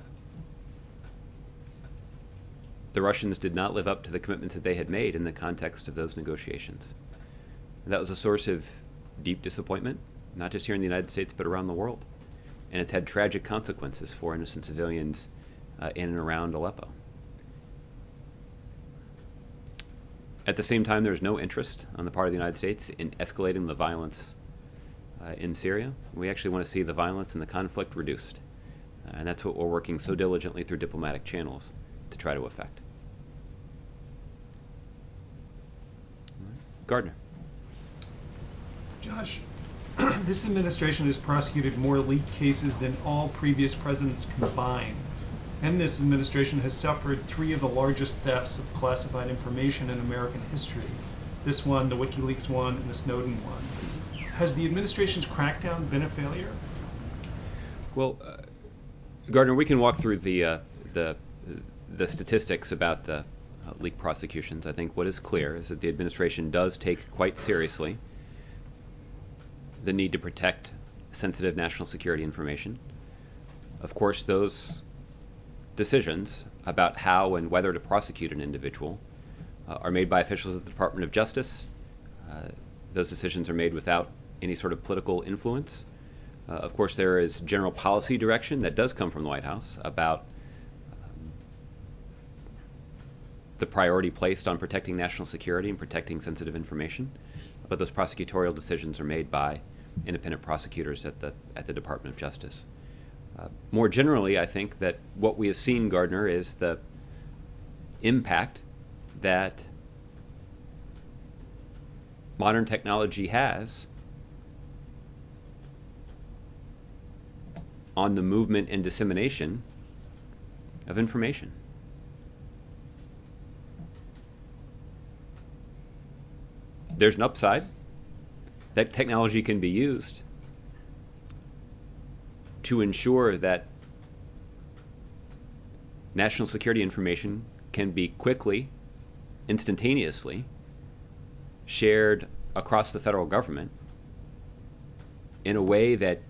the Russians did not live up to the commitments that they had made in the context of those negotiations. And that was a source of deep disappointment, not just here in the United States, but around the world. And it's had tragic consequences for innocent civilians uh, in and around Aleppo. At the same time, there's no interest on the part of the United States in escalating the violence uh, in Syria. We actually want to see the violence and the conflict reduced. Uh, and that's what we're working so diligently through diplomatic channels to try to effect. Gardner. Josh, this administration has prosecuted more leaked cases than all previous presidents combined. And this administration has suffered three of the largest thefts of classified information in American history. This one, the WikiLeaks one, and the Snowden one. Has the administration's crackdown been a failure? Well, uh, Gardner, we can walk through the uh, the the statistics about the uh, leaked prosecutions. I think what is clear is that the administration does take quite seriously the need to protect sensitive national security information. Of course, those decisions about how and whether to prosecute an individual uh, are made by officials at the Department of Justice. Uh, those decisions are made without any sort of political influence. Uh, of course, there is general policy direction that does come from the White House about um, the priority placed on protecting national security and protecting sensitive information. But those prosecutorial decisions are made by independent prosecutors at the at the Department of Justice. Uh, more generally, I think that what we have seen, Gardner, is the impact that modern technology has on the movement and dissemination of information. there's an upside. That technology can be used to ensure that national security information can be quickly, instantaneously shared across the federal government in a way that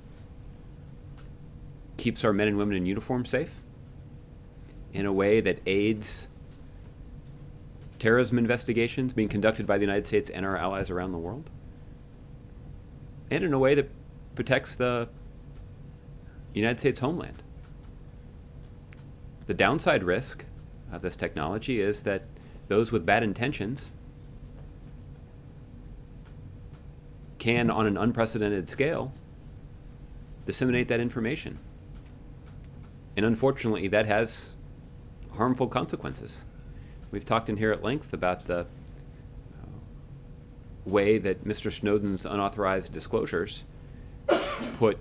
keeps our men and women in uniform safe, in a way that aids terrorism investigations being conducted by the United States and our allies around the world, and in a way that protects the United States homeland. The downside risk of this technology is that those with bad intentions can, on an unprecedented scale, disseminate that information. And unfortunately, that has harmful consequences. We've talked in here at length about the way that Mister Snowden's unauthorized disclosures put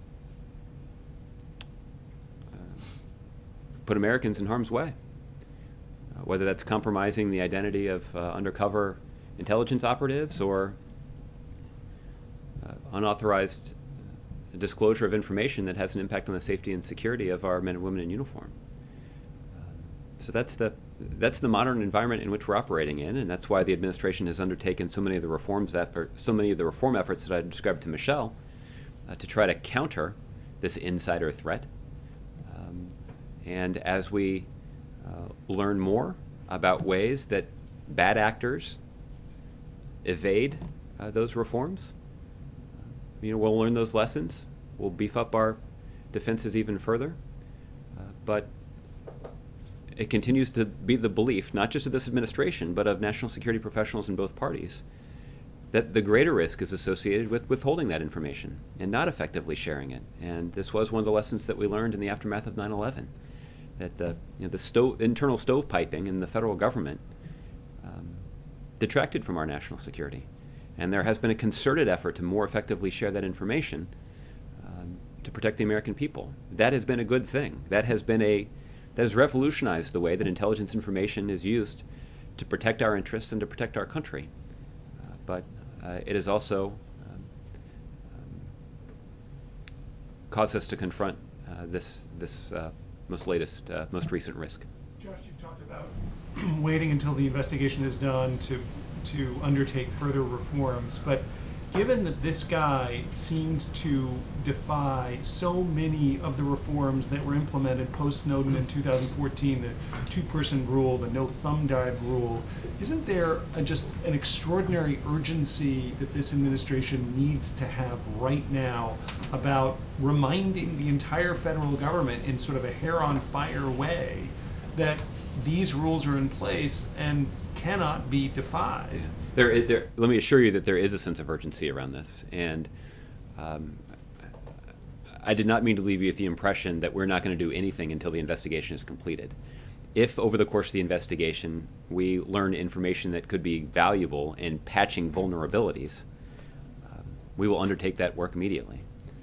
uh, put Americans in harm's way. Uh, whether that's compromising the identity of uh, undercover intelligence operatives or uh, unauthorized disclosure of information that has an impact on the safety and security of our men and women in uniform. So that's the that's the modern environment in which we're operating in, and that's why the administration has undertaken so many of the reforms effort, so many of the reform efforts that I described to Michelle uh, to try to counter this insider threat. Um, and as we uh, learn more about ways that bad actors evade uh, those reforms, you know, we'll learn those lessons. We'll beef up our defenses even further, uh, but it continues to be the belief, not just of this administration, but of national security professionals in both parties, that the greater risk is associated with withholding that information and not effectively sharing it. And this was one of the lessons that we learned in the aftermath of nine eleven, that the, you know, the stove, internal stovepiping in the federal government um, detracted from our national security. And there has been a concerted effort to more effectively share that information um, to protect the American people. That has been a good thing. That has been a That has revolutionized the way that intelligence information is used to protect our interests and to protect our country. Uh, but uh, it has also um, um, caused us to confront uh, this this uh, most latest, uh, most recent risk. Josh, you've talked about waiting until the investigation is done to to undertake further reforms, but given that this guy seemed to defy so many of the reforms that were implemented post-Snowden in two thousand fourteen, the two-person rule, the no thumb dive rule, isn't there a, just an extraordinary urgency that this administration needs to have right now about reminding the entire federal government in sort of a hair-on-fire way that these rules are in place and cannot be defied? Yeah. There, there, let me assure you that there is a sense of urgency around this, and um, I did not mean to leave you with the impression that we're not going to do anything until the investigation is completed. If over the course of the investigation we learn information that could be valuable in patching vulnerabilities, um, we will undertake that work immediately.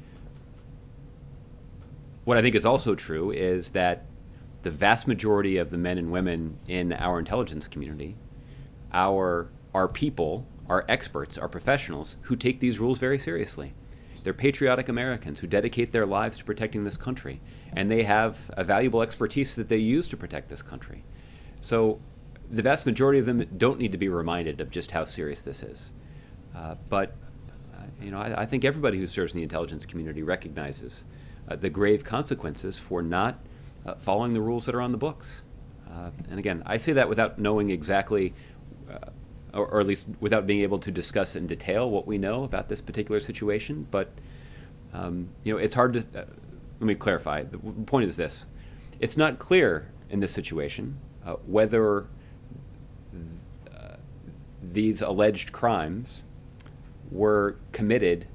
What I think is also true is that the vast majority of the men and women in our intelligence community, our our people, our experts, our professionals who take these rules very seriously. They're patriotic Americans who dedicate their lives to protecting this country, and they have a valuable expertise that they use to protect this country. So the vast majority of them don't need to be reminded of just how serious this is. Uh, but uh, you know, I, I think everybody who serves in the intelligence community recognizes uh, the grave consequences for not uh, following the rules that are on the books. Uh, and again, I say that without knowing exactly uh, Or, or at least without being able to discuss in detail what we know about this particular situation. But um, you know, it's hard to. Uh, let me clarify. The point is this: it's not clear in this situation uh, whether uh, these alleged crimes were committed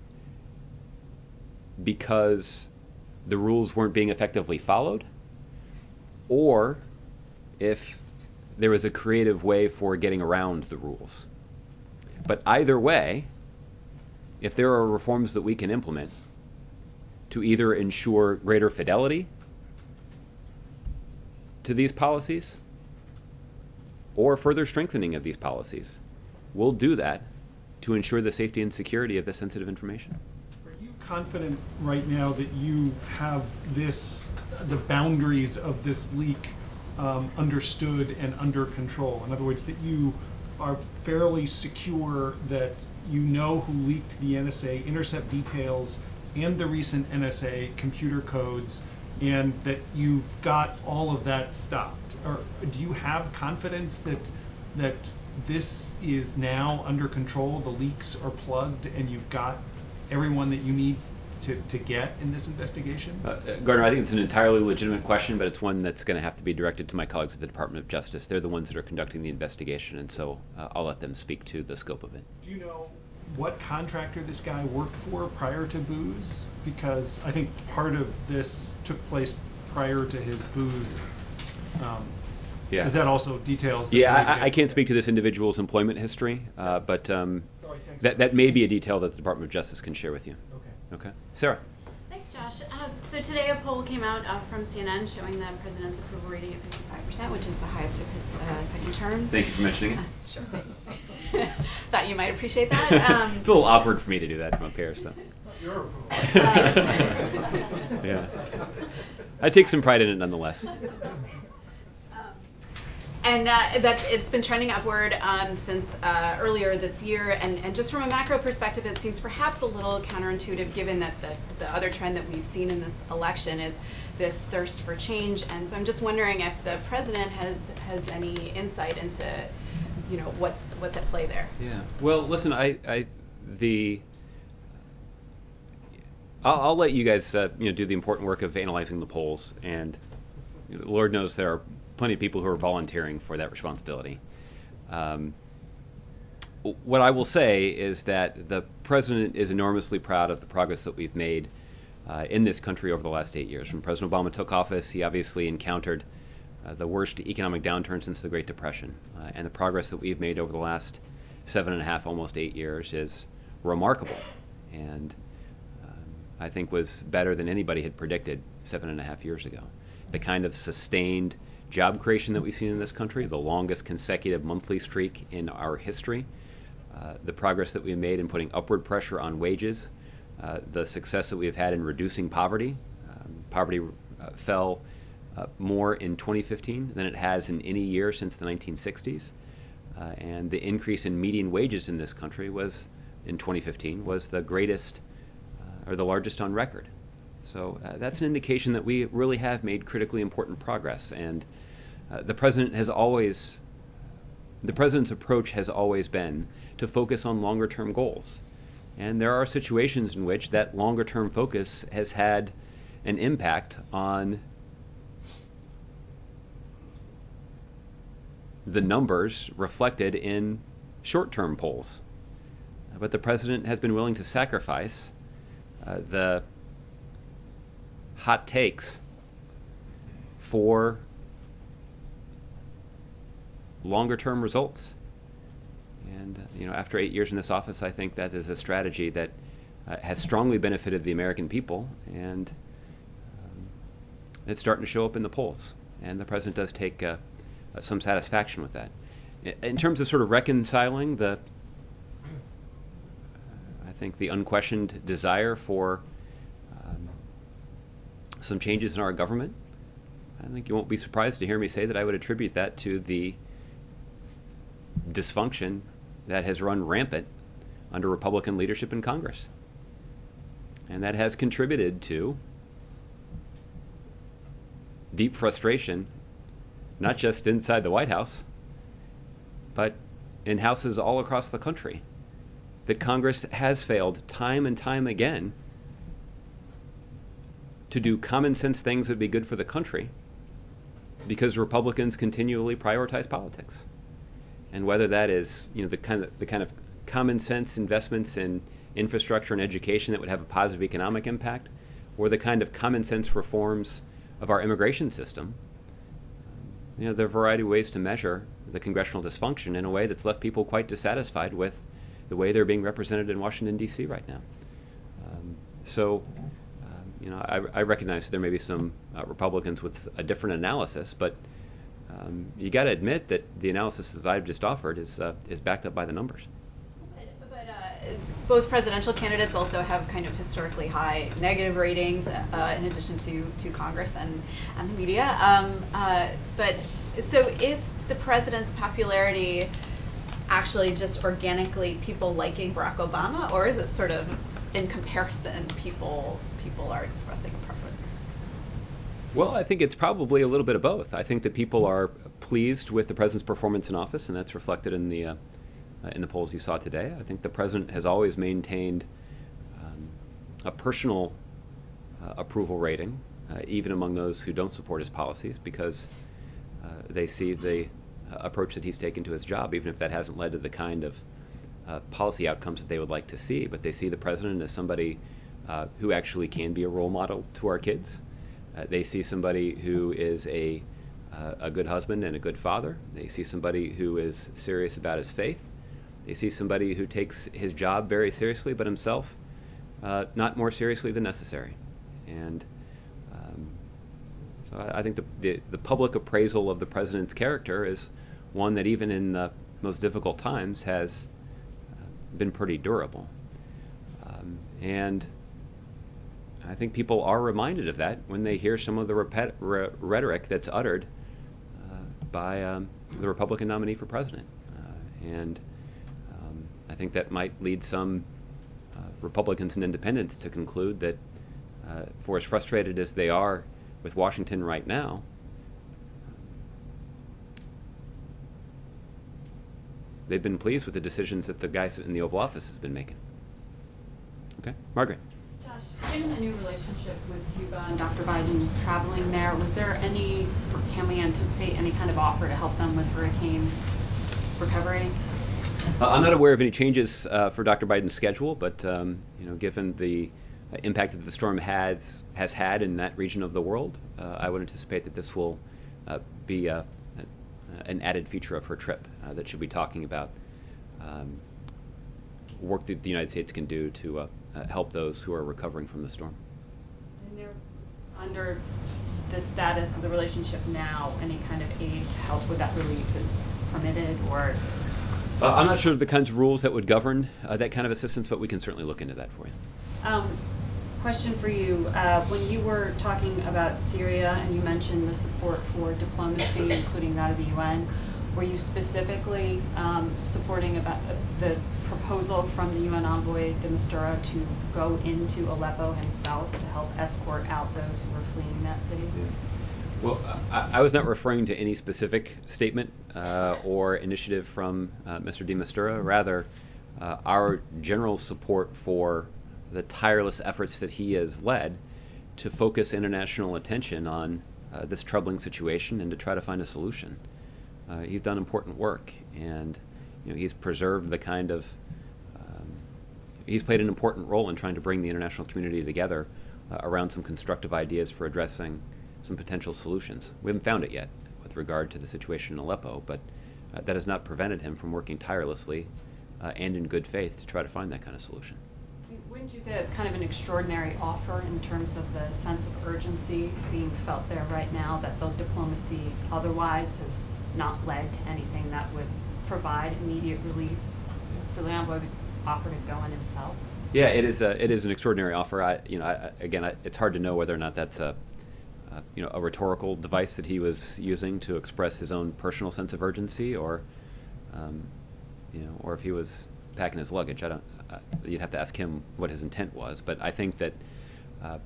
because the rules weren't being effectively followed, or if there was a creative way for getting around the rules. But either way, if there are reforms that we can implement to either ensure greater fidelity to these policies or further strengthening of these policies, we'll do that to ensure the safety and security of this sensitive information. Are you confident right now that you have this, the boundaries of this leak um, understood and under control? In other words, that you are fairly secure that you know who leaked the N S A intercept details and the recent N S A computer codes, and that you've got all of that stopped? Or do you have confidence that that this is now under control, the leaks are plugged, and you've got everyone that you need to, to get in this investigation? Uh, Gardner, I think it's an entirely legitimate question, but it's one that's going to have to be directed to my colleagues at the Department of Justice. They're the ones that are conducting the investigation, and so uh, I'll let them speak to the scope of it. Do you know what contractor this guy worked for prior to Booz? Because I think part of this took place prior to his Booz. Um, Yeah. Is that also details? That Yeah, maybe I, get- I can't speak to this individual's employment history, uh, but um, Sorry, thanks that, so that much. may be a detail that the Department of Justice can share with you. Okay. Okay. Sarah. Thanks, Josh. Uh, so today a poll came out uh, from C N N showing the president's approval rating of fifty-five percent, which is the highest of his uh, second term. Thank you for mentioning it. Uh, sure. Thought you might appreciate that. Um, It's a little awkward for me to do that from up here, so. Your approval. Yeah. I take some pride in it nonetheless. And uh, that it's been trending upward um, since uh, earlier this year. And, and just from a macro perspective, it seems perhaps a little counterintuitive given that the, the other trend that we've seen in this election is this thirst for change. And so I'm just wondering if the president has has any insight into, you know, what's what's at play there. Yeah. Well, listen, I, I the I'll, I'll let you guys uh, you know do the important work of analyzing the polls, and Lord knows there are plenty of people who are volunteering for that responsibility. Um, what I will say is that the president is enormously proud of the progress that we've made uh, in this country over the last eight years. When President Obama took office, he obviously encountered uh, the worst economic downturn since the Great Depression, uh, and the progress that we've made over the last seven and a half, almost eight years is remarkable, and um, I think was better than anybody had predicted seven and a half years ago. The kind of sustained job creation that we've seen in this country, the longest consecutive monthly streak in our history, uh, the progress that we've made in putting upward pressure on wages, uh, the success that we've had in reducing poverty. Um, poverty uh, fell uh, more in twenty fifteen than it has in any year since the nineteen sixties. Uh, and the increase in median wages in this country was, in twenty fifteen, was the greatest uh, or the largest on record. So uh, that's an indication that we really have made critically important progress. And uh, the president has always, the president's approach has always been to focus on longer term goals. And there are situations in which that longer term focus has had an impact on the numbers reflected in short term polls. But the president has been willing to sacrifice uh, the hot takes for longer term results. And uh, you know, after eight years in this office, I think that is a strategy that uh, has strongly benefited the American people, and um, it's starting to show up in the polls. And the president does take uh, uh, some satisfaction with that. In terms of sort of reconciling the, uh, I think the unquestioned desire for um, some changes in our government, I think you won't be surprised to hear me say that I would attribute that to the dysfunction that has run rampant under Republican leadership in Congress. And that has contributed to deep frustration, not just inside the White House, but in houses all across the country, that Congress has failed time and time again to do common sense things that would be good for the country because Republicans continually prioritize politics. And whether that is, you know, the kind of the kind of common sense investments in infrastructure and education that would have a positive economic impact, or the kind of common sense reforms of our immigration system, you know, there are a variety of ways to measure the congressional dysfunction in a way that's left people quite dissatisfied with the way they're being represented in Washington, D C right now. Um, so, um, you know, I, I recognize there may be some uh, Republicans with a different analysis, but um, you got to admit that the analysis that I've just offered is uh, is backed up by the numbers. But, but uh, both presidential candidates also have kind of historically high negative ratings, uh, in addition to, to Congress and, and the media. Um, uh, but so is the president's popularity actually just organically people liking Barack Obama, or is it sort of in comparison people people are expressing a preference? Well, I think it's probably a little bit of both. I think that people are pleased with the president's performance in office, and that's reflected in the uh, in the polls you saw today. I think the president has always maintained um, a personal uh, approval rating, uh, even among those who don't support his policies, because uh, they see the uh, approach that he's taken to his job, even if that hasn't led to the kind of uh, policy outcomes that they would like to see. But they see the president as somebody uh, who actually can be a role model to our kids. Uh, they see somebody who is a uh, a good husband and a good father. They see somebody who is serious about his faith. They see somebody who takes his job very seriously, but himself uh, not more seriously than necessary. And um, so I, I think the, the the public appraisal of the president's character is one that even in the most difficult times has uh, been pretty durable. Um, and I think people are reminded of that when they hear some of the repet- re- rhetoric that's uttered uh, by um, the Republican nominee for president. Uh, and um, I think that might lead some uh, Republicans and independents to conclude that uh, for as frustrated as they are with Washington right now, they've been pleased with the decisions that the guy in the Oval Office has been making. Okay, Margaret. Given the new relationship with Cuba and Doctor Biden traveling there, was there any, or can we anticipate any kind of offer to help them with hurricane recovery? Uh, I'm not aware of any changes uh, for Doctor Biden's schedule, but um, you know, given the uh, impact that the storm has has had in that region of the world, uh, I would anticipate that this will uh, be a, a, an added feature of her trip uh, that she'll be talking about um, work that the United States can do to uh, uh, help those who are recovering from the storm. And there, under the status of the relationship now, any kind of aid to help with that relief is permitted, or? Uh, I'm not sure of the kinds of rules that would govern uh, that kind of assistance, but we can certainly look into that for you. Um, question for you. Uh, when you were talking about Syria and you mentioned the support for diplomacy, including that of the U N, were you specifically um, supporting about the, the proposal from the U N envoy de Mistura to go into Aleppo himself to help escort out those who were fleeing that city? Yeah. Well, I, I was not referring to any specific statement uh, or initiative from uh, Mister de Mistura. Rather, uh, our general support for the tireless efforts that he has led to focus international attention on uh, this troubling situation and to try to find a solution. Uh, he's done important work, and you know, he's preserved the kind of um, he's played an important role in trying to bring the international community together uh, around some constructive ideas for addressing some potential solutions. We haven't found it yet with regard to the situation in Aleppo, but uh, that has not prevented him from working tirelessly uh, and in good faith to try to find that kind of solution. Wouldn't you say it's kind of an extraordinary offer in terms of the sense of urgency being felt there right now, that the diplomacy otherwise has not led to anything that would provide immediate relief? So the envoy would offer to go in himself? Yeah, it is a, it is an extraordinary offer. I, you know, I, again, I, it's hard to know whether or not that's a Uh, you know, a rhetorical device that he was using to express his own personal sense of urgency, or, um, you know, or if he was packing his luggage. I don't. Uh, you'd have to ask him what his intent was. But I think that, uh,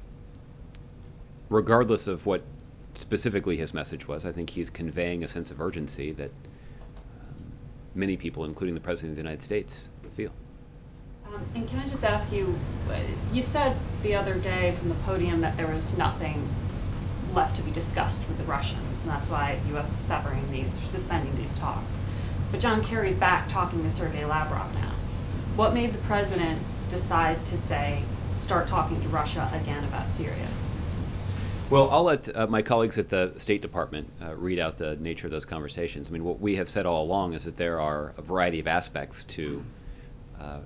regardless of what specifically his message was, I think he's conveying a sense of urgency that um, many people, including the President of the United States, feel. Um, and can I just ask you? You said the other day from the podium that there was nothing left to be discussed with the Russians, and that's why the U S was severing these, suspending these talks. But John Kerry's back talking to Sergei Lavrov now. What made the president decide to say, start talking to Russia again about Syria? Well, I'll let uh, my colleagues at the State Department uh, read out the nature of those conversations. I mean, what we have said all along is that there are a variety of aspects to, uh,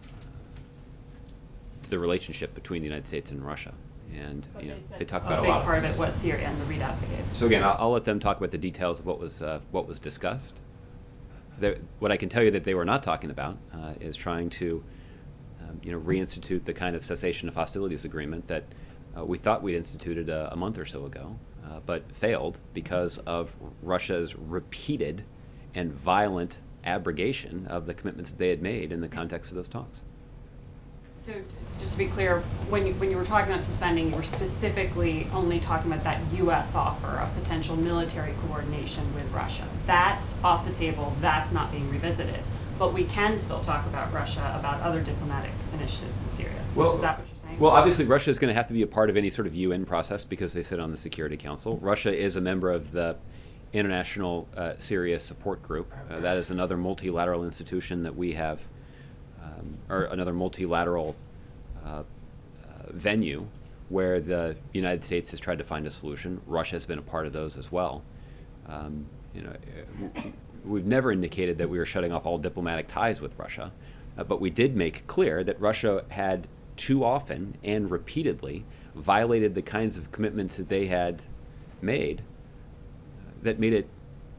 to the relationship between the United States and Russia. And you know, they, they talk about a, a big lot part of of it was Syria and the readout they gave. So again, I'll, I'll let them talk about the details of what was uh, what was discussed. what I can tell you that they were not talking about uh, is trying to um, you know, reinstitute the kind of cessation of hostilities agreement that uh, we thought we'd instituted a, a month or so ago, uh, but failed because of Russia's repeated and violent abrogation of the commitments that they had made in the context of those talks. So just to be clear, when you, when you were talking about suspending, you were specifically only talking about that U S offer of potential military coordination with Russia. That's off the table. That's not being revisited. But we can still talk about Russia, about other diplomatic initiatives in Syria. Well, is that what you're saying? Well, obviously, Russia is going to have to be a part of any sort of U N process because they sit on the Security Council. Russia is a member of the International uh, Syria Support Group. Uh, that is another multilateral institution that we have, um, or another multilateral uh, uh, venue where the United States has tried to find a solution. Russia has been a part of those as well. Um, you know, we've never indicated that we were shutting off all diplomatic ties with Russia, uh, but we did make clear that Russia had too often and repeatedly violated the kinds of commitments that they had made that made it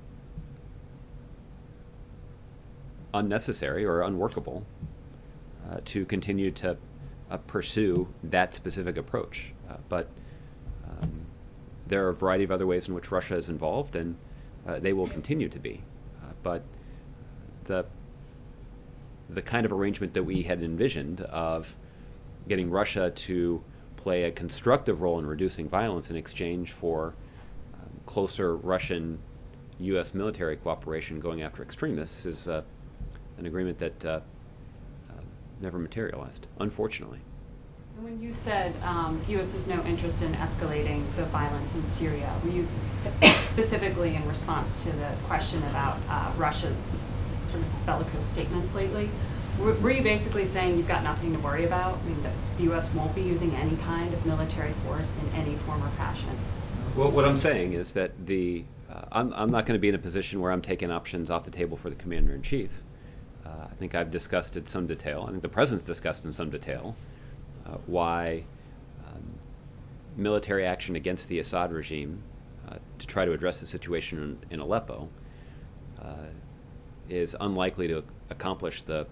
unnecessary or unworkable uh, to continue to uh, pursue that specific approach. Uh, but um, there are a variety of other ways in which Russia is involved, and uh, they will continue to be. Uh, but the the kind of arrangement that we had envisioned of getting Russia to play a constructive role in reducing violence in exchange for um, closer Russian U S military cooperation going after extremists is uh, an agreement that uh, uh, never materialized, unfortunately. When you said um, the U S has no interest in escalating the violence in Syria, were you specifically in response to the question about uh, Russia's sort of bellicose statements lately? Were, were you basically saying you've got nothing to worry about? I mean, the, the U S won't be using any kind of military force in any form or fashion? Well, what I'm saying is that the uh, I'm, I'm not going to be in a position where I'm taking options off the table for the commander-in-chief. Uh, I think I've discussed in some detail. I think the president's discussed in some detail uh, why um, military action against the Assad regime uh, to try to address the situation in, in Aleppo uh, is unlikely to accomplish the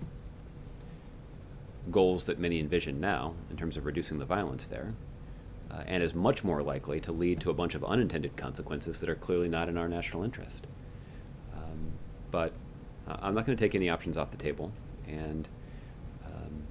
goals that many envision now in terms of reducing the violence there, uh, and is much more likely to lead to a bunch of unintended consequences that are clearly not in our national interest. Um, but uh, I'm not going to take any options off the table, and um,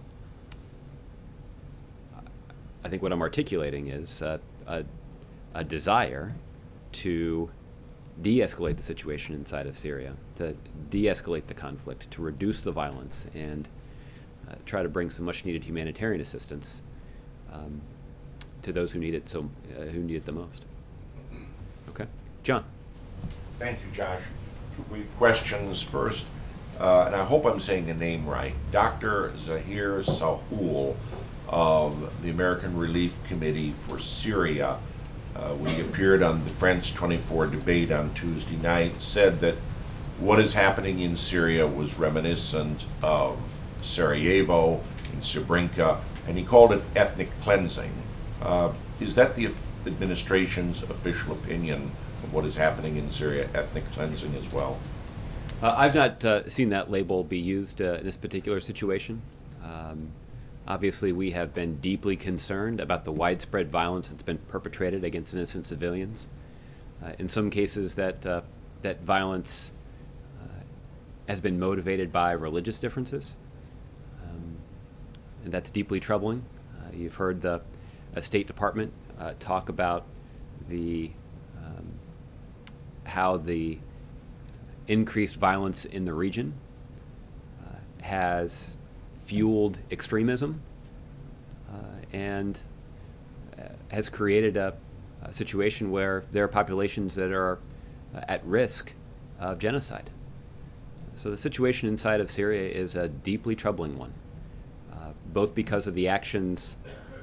I think what I'm articulating is uh, a, a desire to de-escalate the situation inside of Syria, to de-escalate the conflict, to reduce the violence, and uh, try to bring some much-needed humanitarian assistance um, to those who need it so uh, who need it the most. Okay, John. Thank you, Josh. Two brief questions. First, uh, and I hope I'm saying the name right, Doctor Zahir Sahul of the American Relief Committee for Syria, uh, when he appeared on the France twenty-four debate on Tuesday night, said that what is happening in Syria was reminiscent of Sarajevo and Srebrenica, and he called it ethnic cleansing. Uh, is that the administration's official opinion of what is happening in Syria, ethnic cleansing as well? Uh, I've not uh, seen that label be used uh, in this particular situation. Um, obviously, we have been deeply concerned about the widespread violence that's been perpetrated against innocent civilians. Uh, in some cases, that uh, that violence uh, has been motivated by religious differences, um, and that's deeply troubling. Uh, you've heard the uh, State Department uh, talk about the um, how the increased violence in the region uh, has fueled extremism uh, and uh, has created a, a situation where there are populations that are uh, at risk of genocide. So the situation inside of Syria is a deeply troubling one, uh, both because of the actions,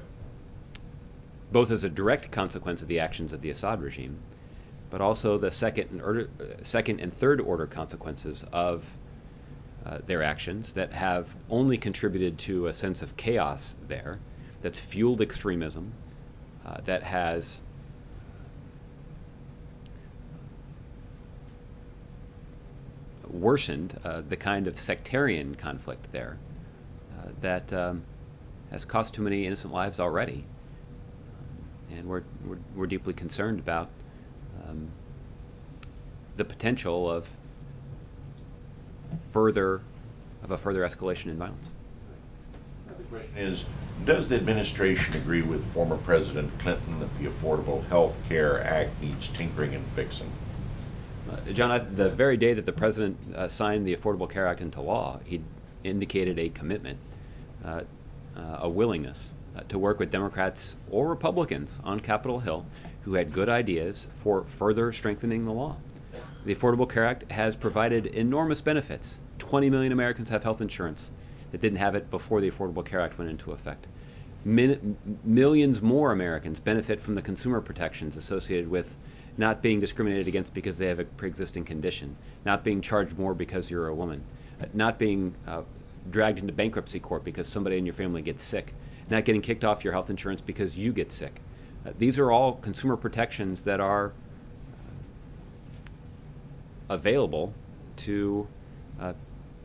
both as a direct consequence of the actions of the Assad regime, but also the second and, order, second and third order consequences of uh, their actions that have only contributed to a sense of chaos there, that's fueled extremism, uh, that has worsened uh, the kind of sectarian conflict there uh, that um, has cost too many innocent lives already. Um, and we're, we're, we're deeply concerned about um, the potential of further of a further escalation in violence. The question is, does the administration agree with former President Clinton that the Affordable Health Care Act needs tinkering and fixing? Uh, John, I, the very day that the president uh, signed the Affordable Care Act into law, he indicated a commitment, uh, uh, a willingness uh, to work with Democrats or Republicans on Capitol Hill who had good ideas for further strengthening the law. The Affordable Care Act has provided enormous benefits. twenty million Americans have health insurance that didn't have it before the Affordable Care Act went into effect. Min- millions more Americans benefit from the consumer protections associated with not being discriminated against because they have a pre-existing condition, not being charged more because you're a woman, not being uh, dragged into bankruptcy court because somebody in your family gets sick, not getting kicked off your health insurance because you get sick. Uh, these are all consumer protections that are available to uh,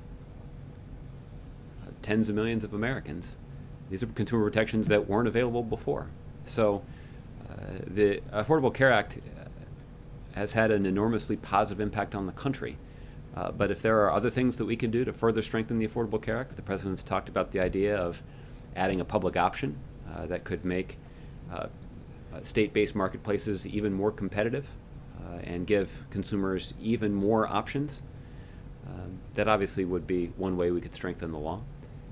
tens of millions of Americans. These are consumer protections that weren't available before. So uh, the Affordable Care Act has had an enormously positive impact on the country. Uh, but if there are other things that we can do to further strengthen the Affordable Care Act, the President's talked about the idea of adding a public option uh, that could make uh, state-based marketplaces even more competitive uh, and give consumers even more options. Um, that obviously would be one way we could strengthen the law.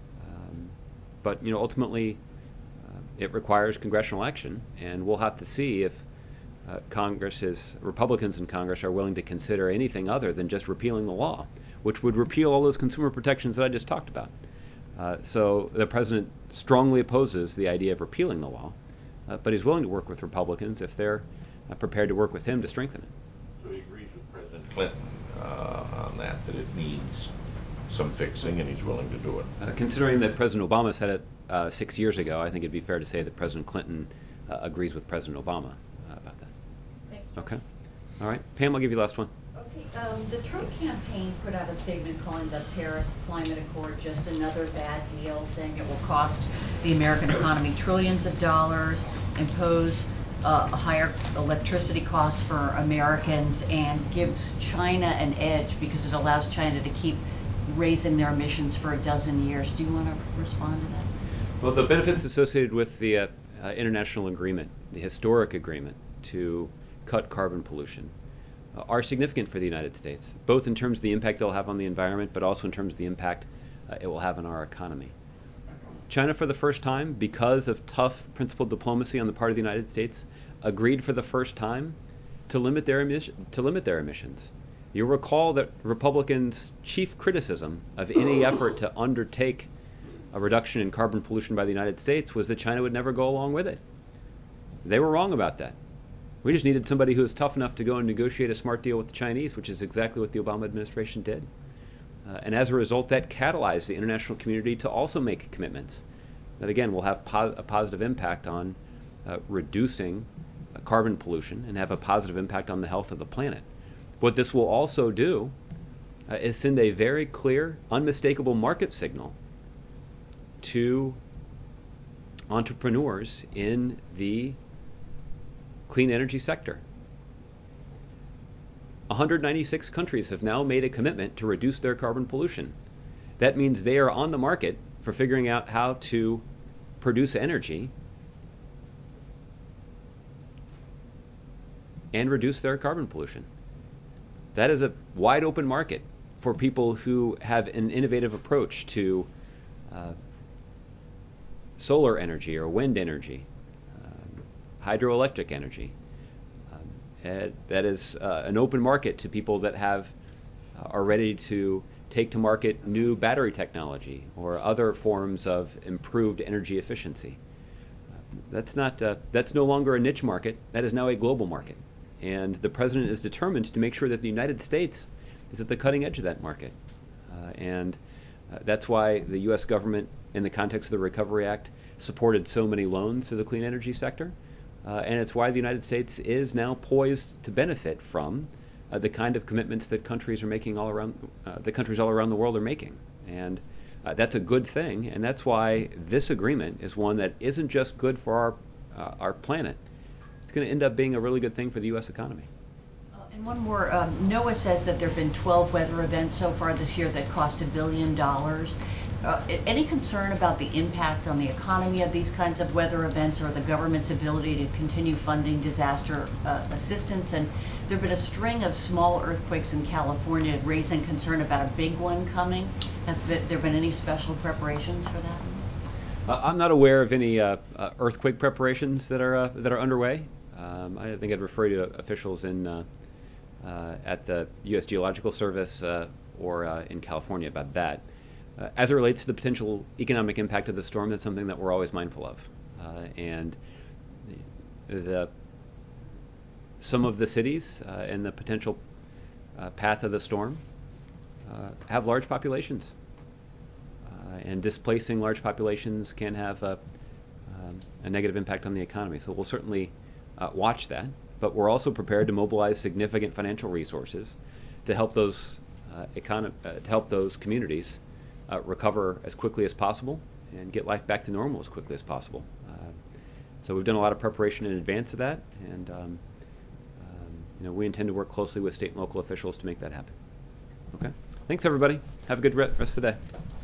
Um, but you know, ultimately, uh, it requires congressional action, and we'll have to see if uh, Congress is, Republicans in Congress are willing to consider anything other than just repealing the law, which would repeal all those consumer protections that I just talked about. Uh, so the president strongly opposes the idea of repealing the law, uh, but he's willing to work with Republicans if they're uh, prepared to work with him to strengthen it. So he agrees with President Clinton uh, on that, that it needs some fixing, and he's willing to do it. Uh, considering that President Obama said it uh, six years ago, I think it'd be fair to say that President Clinton uh, agrees with President Obama uh, about that. Thanks. Okay. All right. Pam, I'll give you the last one. Okay. Um, the Trump campaign put out a statement calling the Paris Climate Accord just another bad deal, saying it will cost the American economy trillions of dollars, impose uh, higher electricity costs for Americans, and gives China an edge because it allows China to keep raising their emissions for a dozen years. Do you want to respond to that? Well, the benefits associated with the uh, uh, international agreement, the historic agreement to cut carbon pollution, uh, are significant for the United States, both in terms of the impact they'll have on the environment, but also in terms of the impact uh, it will have on our economy. China, for the first time, because of tough principled diplomacy on the part of the United States, agreed for the first time to limit their emission, to limit their emissions. You'll recall that Republicans' chief criticism of any effort to undertake a reduction in carbon pollution by the United States was that China would never go along with it. They were wrong about that. We just needed somebody who was tough enough to go and negotiate a smart deal with the Chinese, which is exactly what the Obama administration did. Uh, and as a result, that catalyzed the international community to also make commitments that, again, will have po- a positive impact on uh, reducing uh, carbon pollution and have a positive impact on the health of the planet. What this will also do uh, is send a very clear, unmistakable market signal to entrepreneurs in the clean energy sector. one hundred ninety-six countries have now made a commitment to reduce their carbon pollution. That means they are on the market for figuring out how to produce energy and reduce their carbon pollution. That is a wide open market for people who have an innovative approach to uh, solar energy or wind energy, um, hydroelectric energy. Um, that is uh, an open market to people that have uh, are ready to take to market new battery technology or other forms of improved energy efficiency. Uh, that's not uh, that's no longer a niche market. That is now a global market. And the president is determined to make sure that the United States is at the cutting edge of that market. Uh, and uh, that's why the U S government, in the context of the Recovery Act, supported so many loans to the clean energy sector. Uh, and it's why the United States is now poised to benefit from uh, the kind of commitments that countries are making all around, uh, the countries all around the world are making. And uh, that's a good thing, and that's why this agreement is one that isn't just good for our, uh, our planet. It's going to end up being a really good thing for the U S economy. And one more, um, NOAA says that there have been twelve weather events so far this year that cost a billion dollars. Uh, any concern about the impact on the economy of these kinds of weather events or the government's ability to continue funding disaster uh, assistance? And there have been a string of small earthquakes in California raising concern about a big one coming. Have there been any special preparations for that? Uh, I'm not aware of any uh, uh, earthquake preparations that are uh, that are underway. Um, I think I'd refer to officials in uh, uh, at the U S Geological Service uh, or uh, in California about that. Uh, as it relates to the potential economic impact of the storm, that's something that we're always mindful of. Uh, and the, the some of the cities uh, and the potential uh, path of the storm uh, have large populations. Uh, and displacing large populations can have a, um, a negative impact on the economy. So we'll certainly uh, watch that. But we're also prepared to mobilize significant financial resources to help those uh, econo- uh, to help those communities uh, recover as quickly as possible and get life back to normal as quickly as possible. Uh, so we've done a lot of preparation in advance of that, and um, um, you know, we intend to work closely with state and local officials to make that happen. Okay. Thanks, everybody. Have a good re- rest of the day.